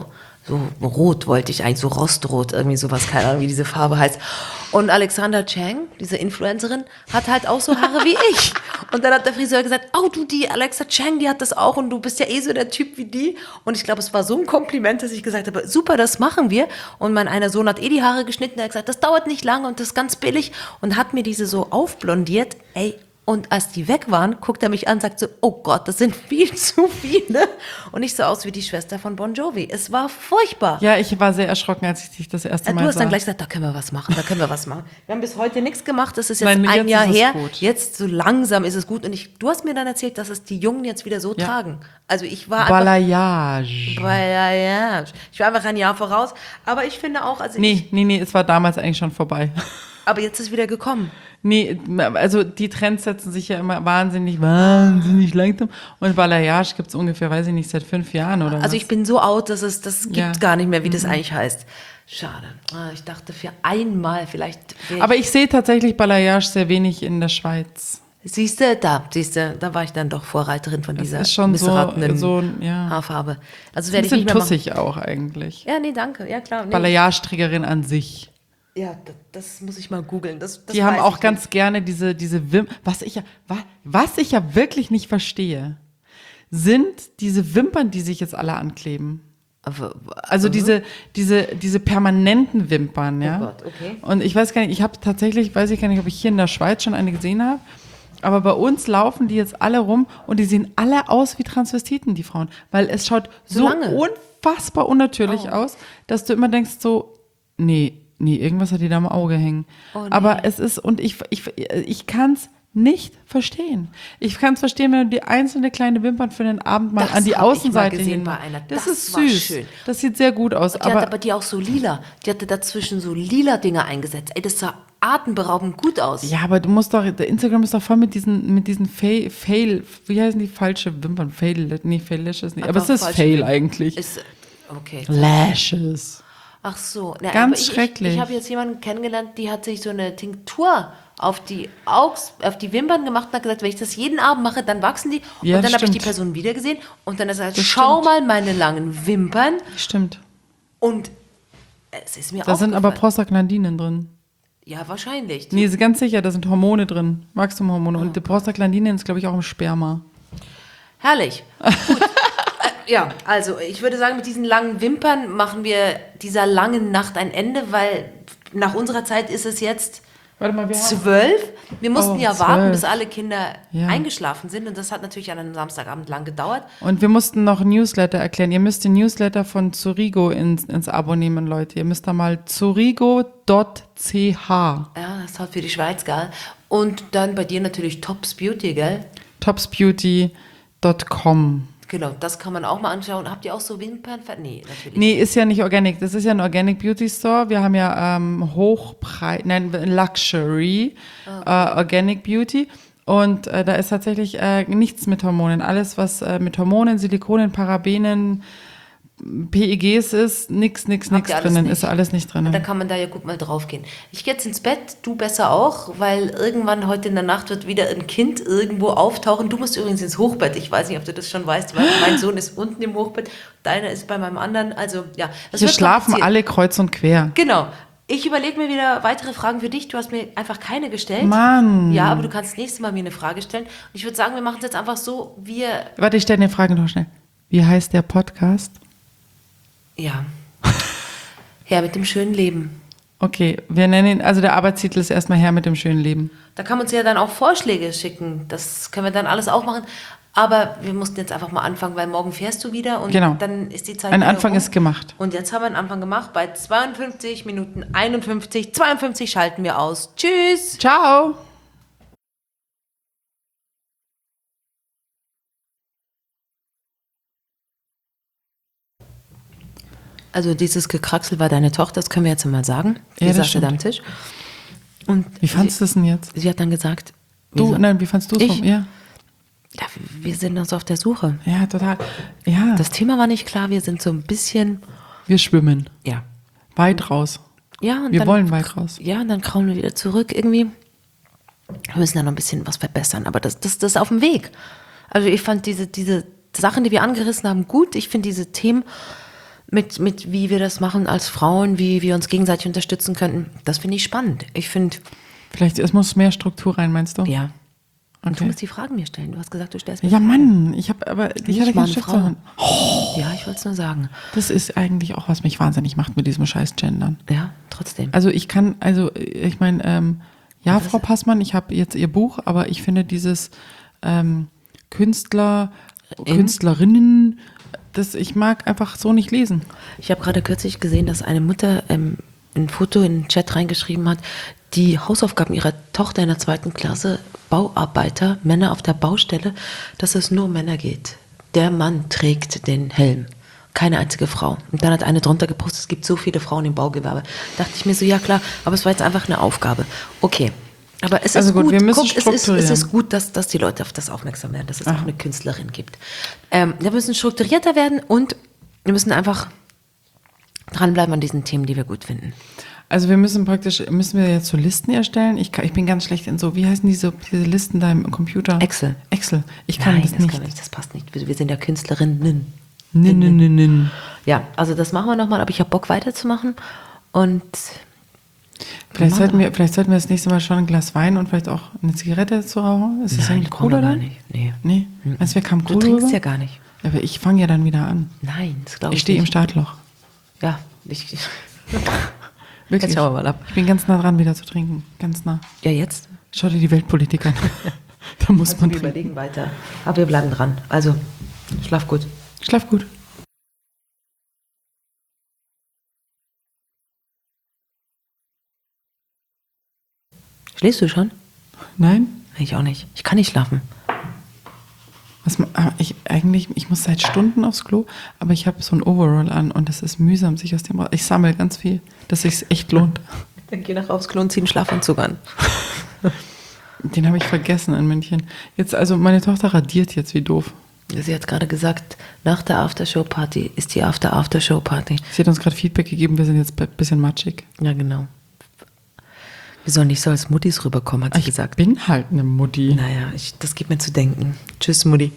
so rot wollte ich eigentlich, so rostrot, irgendwie sowas, keine Ahnung, wie diese Farbe heißt. Und Alexandra Chang, diese Influencerin, hat halt auch so Haare wie ich. Und dann hat der Friseur gesagt, oh du, die Alexa Chang, die hat das auch und du bist ja eh so der Typ wie die. Und ich glaube, es war so ein Kompliment, dass ich gesagt habe, super, das machen wir. Und mein einer Sohn hat eh die Haare geschnitten, der hat gesagt, das dauert nicht lange und das ist ganz billig. Und hat mir diese so aufblondiert, ey. Und als die weg waren, guckt er mich an und sagt so, oh Gott, das sind viel zu viele. Und ich so aus wie die Schwester von Bon Jovi. Es war furchtbar. Ja, ich war sehr erschrocken, als ich dich das erste Mal sah. Du hast dann gleich gesagt, da können wir was machen, da können wir was machen. Wir haben bis heute nichts gemacht, das ist jetzt Nein, ein jetzt Jahr ist es her. gut. Jetzt so langsam ist es gut. Und ich, du hast mir dann erzählt, dass es die Jungen jetzt wieder so Ja. tragen. Also ich war Balayage. einfach... Balayage. Ich war einfach ein Jahr voraus. Aber ich finde auch... Also Nee, ich, nee, nee, es war damals eigentlich schon vorbei. aber jetzt ist wieder gekommen. Nee, also die Trends setzen sich ja immer wahnsinnig, wahnsinnig langsam. Und Balayage gibt es ungefähr, weiß ich nicht, seit fünf Jahren oder was. Also ich bin so out, dass es das gibt Ja. gar nicht mehr, wie das eigentlich heißt. Schade. Ah, Ich dachte für einmal vielleicht... wär ich- Aber ich sehe tatsächlich Balayage sehr wenig in der Schweiz. Siehst du, da, siehst du, da war ich dann doch Vorreiterin von dieser ist schon so- missratenen so, ja. Haarfarbe. Also Ein werde ich bisschen nicht mehr machen. tussig auch eigentlich. Ja, nee, danke. Ja, klar. Nee. Balayage-Trägerin an sich. Ja, das, das muss ich mal googeln. Das, das Die haben weiß auch ich ganz gerne diese, diese Wim was ich ja, wa was ich ja wirklich nicht verstehe, sind diese Wimpern, die sich jetzt alle ankleben. nicht. Aber, Also diese, diese, diese permanenten Wimpern, ja. Oh Gott, okay. Und ich weiß gar nicht, ich habe tatsächlich, weiß ich gar nicht, ob ich hier in der Schweiz schon eine gesehen habe, aber bei uns laufen die jetzt alle rum und die sehen alle aus wie Transvestiten, die Frauen. Weil es schaut So so, lange? unfassbar unnatürlich Oh. aus, dass du immer denkst so, nee, nee, irgendwas hat die da am Auge hängen. Oh, nee. Aber es ist, und ich, ich, ich kann es nicht verstehen. Ich kann es verstehen, wenn du die einzelne kleine Wimpern für den Abend mal Das an die hab ich mal Außenseite gesehen hin. bei einer. Das, Das ist war süß. schön. Das sieht sehr gut aus. Die aber hatte aber die auch so lila. Die hatte dazwischen so lila Dinger eingesetzt. Ey, das sah atemberaubend gut aus. ja, aber du musst doch, der Instagram ist doch voll mit diesen, mit diesen Fail, Fail, wie heißen die falsche Wimpern? Fail, nee, Fail Lashes nicht. Aber, es ist falsche Fail Wimpern. eigentlich. Ist, okay. Lashes. Ach so. Na, Ganz aber ich, schrecklich. Ich, ich habe jetzt jemanden kennengelernt, die hat sich so eine Tinktur auf die Augs, auf die Wimpern gemacht und hat gesagt, wenn ich das jeden Abend mache, dann wachsen die. Ja, und dann habe ich die stimmt. Person wieder gesehen und dann hat er gesagt, Das schau stimmt. mal meine langen Wimpern. Stimmt. Und es ist mir Da sind aber aufgefallen. Prostaglandinen drin. Ja, wahrscheinlich. Nee, ist ganz sicher, da sind Hormone drin. Wachstumhormone. Und die Prostaglandinen ist, glaube ich, auch im Sperma. Herrlich. Gut. äh, ja, also ich würde sagen, mit diesen langen Wimpern machen wir dieser langen Nacht ein Ende, weil nach unserer Zeit ist es jetzt Warte mal, wir haben... zwölf. Wir mussten Oh, ja warten, zwölf. bis alle Kinder Ja. eingeschlafen sind und das hat natürlich an einem Samstagabend lang gedauert. Und wir mussten noch Newsletter erklären. Ihr müsst den Newsletter von Zurigo ins, ins Abo nehmen, Leute. Ihr müsst da mal zurigo punkt c h. Ja, das ist halt für die Schweiz, gell? Und dann bei dir natürlich Tops Beauty, gell? topsbeauty punkt com. Genau, das kann man auch mal anschauen. Habt ihr auch so Wimpern? Nee, natürlich. Nee, ist ja nicht organic. Das ist ja ein Organic Beauty Store. Wir haben ja ähm, Hochpreis, nein, Luxury, äh, Organic Beauty. Und äh, da ist tatsächlich äh, nichts mit Hormonen. Alles, was äh, mit Hormonen, Silikonen, Parabenen, P E Gs ist, nix, nix, Habt nix ihr alles drinnen. nicht? Ist alles nicht drinnen. Da kann man da ja gut mal drauf gehen. Ich gehe jetzt ins Bett, du besser auch, weil irgendwann heute in der Nacht wird wieder ein Kind irgendwo auftauchen. Du musst übrigens ins Hochbett. Ich weiß nicht, ob du das schon weißt, weil mein Sohn ist unten im Hochbett, deiner ist bei meinem anderen. Also ja, das Hier wird schlafen kompliziert. alle kreuz und quer. Genau. Ich überlege mir wieder weitere Fragen für dich. Du hast mir einfach keine gestellt. Mann. Ja, aber du kannst nächstes Mal mir eine Frage stellen. Und ich würde sagen, wir machen es jetzt einfach so, wir... Warte, ich stelle eine Frage noch schnell. Wie heißt der Podcast? Ja. Herr mit dem schönen Leben. Okay, wir nennen ihn, also der Arbeitstitel ist erstmal Herr mit dem schönen Leben. Da kann man uns ja dann auch Vorschläge schicken. Das können wir dann alles auch machen. Aber wir mussten jetzt einfach mal anfangen, weil morgen fährst du wieder und Genau. dann ist die Zeit Ein wieder Anfang rum. ist gemacht. Und jetzt haben wir einen Anfang gemacht. Bei zweiundfünfzig Minuten einundfünfzig, zweiundfünfzig schalten wir aus. Tschüss! Ciao! Also dieses Gekraxel war deine Tochter, das können wir jetzt mal sagen. Die Ja, das saß stimmt. da am Tisch. Und Wie fandest du es denn jetzt? sie hat dann gesagt, Du, wieso? nein, wie fandest du es? Ich? vom- Ja, Ja, wir sind uns auf der Suche. ja, total. Ja, Das Thema war nicht klar, wir sind so ein bisschen, wir schwimmen. ja. Weit raus. ja und Wir dann, wollen weit raus. Ja, und dann kraulen wir wieder zurück irgendwie. Wir müssen da noch ein bisschen was verbessern, aber das, das, das ist auf dem Weg. Also ich fand diese, diese Sachen, die wir angerissen haben, gut. Ich finde diese Themen mit, mit wie wir das machen als Frauen, wie wir uns gegenseitig unterstützen könnten. Das finde ich spannend. Ich finde... Vielleicht es muss mehr Struktur rein, meinst du? Ja. Und Okay. du musst die Fragen mir stellen. Du hast gesagt, du stellst mir Ja, Fragen. Mann, ich habe aber ich Nicht hatte mal keine eine Frau. Stifterin. Ja, ich wollte es nur sagen. Das ist eigentlich auch, was mich wahnsinnig macht mit diesem scheiß Gendern. Ja, trotzdem. Also ich kann, also ich meine, ähm, ja, Was? Frau Passmann, ich habe jetzt ihr Buch, aber ich finde dieses ähm, Künstler, In? Künstlerinnen, das ich mag einfach so nicht lesen. Ich habe gerade kürzlich gesehen, dass eine Mutter ähm, ein Foto in den Chat reingeschrieben hat, die Hausaufgaben ihrer Tochter in der zweiten Klasse, Bauarbeiter, Männer auf der Baustelle, dass es nur um Männer geht. Der Mann trägt den Helm, keine einzige Frau. Und dann hat eine drunter gepostet, es gibt so viele Frauen im Baugewerbe. Dachte ich mir so, ja klar, aber es war jetzt einfach eine Aufgabe. Okay, aber es ist Also gut, gut, wir müssen Guck, es, ist, strukturieren. es ist gut, dass, dass die Leute auf das aufmerksam werden, dass es auch eine Künstlerin gibt. Ähm, wir müssen strukturierter werden und wir müssen einfach dranbleiben an diesen Themen, die wir gut finden. Also wir müssen praktisch, müssen wir jetzt so Listen erstellen? Ich, kann, ich bin ganz schlecht in so, wie heißen diese, diese Listen da im Computer? Excel. Excel. Ich kann Nein, das das, nicht. kann nicht, das passt nicht. Wir, wir sind ja Künstlerinnen. Nin, nin, nin, nin. Ja, also das machen wir nochmal, aber ich habe Bock weiterzumachen und Vielleicht sollten, wir, vielleicht sollten wir das nächste Mal schon ein Glas Wein und vielleicht auch eine Zigarette zu rauchen. Ist das Nein, eigentlich brauchen cool wir oder? gar nicht. Nee. Nee? Meinst du, wir kamen Du cool trinkst rüber? ja gar nicht. Aber ich fange ja dann wieder an. Nein, das glaube ich, Ich stehe im nicht. Startloch. Ja, ich, ich, Wirklich. Jetzt schauen wir mal ab. Ich bin ganz nah dran, wieder zu trinken. Ganz nah. ja jetzt. Schau dir die Weltpolitik an. Da muss Also man wir trinken. überlegen weiter. Aber wir bleiben dran. Also, schlaf gut. Schlaf gut. Schläfst du schon? Nein? Ich auch nicht. Ich kann nicht schlafen. Was, ma- aber ich, eigentlich, ich muss seit Stunden aufs Klo, aber ich habe so ein Overall an und es ist mühsam, sich aus dem raus. Ich sammle ganz viel, dass sich echt lohnt. Dann geh nach aufs Klo und zieh einen Schlafanzug an. Den habe ich vergessen in München. Jetzt, also meine Tochter radiert jetzt wie doof. Sie hat gerade gesagt, nach der Aftershow-Party ist die After-Aftershow-Party. Sie hat uns gerade Feedback gegeben, wir sind jetzt ein bisschen matschig. Ja, genau. Wir sollen nicht so als Muttis rüberkommen, hat sie Ich gesagt. bin halt eine Mutti. Naja, ich, das gibt mir zu denken. Tschüss, Mutti.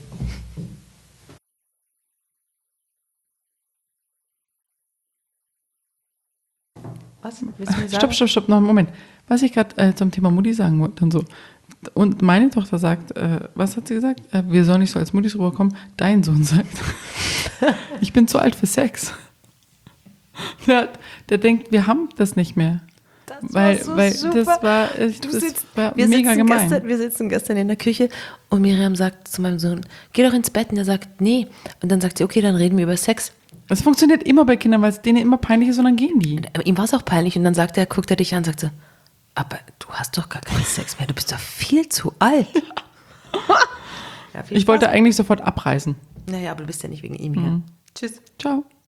Was? Willst du mir sagen? Stopp, stopp, stopp, noch einen Moment. Was ich gerade äh, zum Thema Mutti sagen wollte und so. Und meine Tochter sagt, äh, was hat sie gesagt? Äh, wir sollen nicht so als Muttis rüberkommen. Dein Sohn sagt, ich bin zu alt für Sex. Der, der denkt, wir haben das nicht mehr. Das weil war so weil super. das war, äh, Du das sitzt, war wir, mega sitzen gemein. gestern, wir sitzen gestern in der Küche und Miriam sagt zu meinem Sohn, geh doch ins Bett. Und er sagt, nee. Und dann sagt sie, okay, dann reden wir über Sex. Das funktioniert immer bei Kindern, weil es denen immer peinlich ist und dann gehen die. Aber ihm war es auch peinlich. Und dann sagt er, guckt er dich an und sagt so, aber du hast doch gar keinen Sex mehr. Du bist doch viel zu alt. Ja, viel Ich wollte Spaß. eigentlich sofort abreisen. Naja, aber du bist ja nicht wegen ihm hier. Tschüss. Ciao.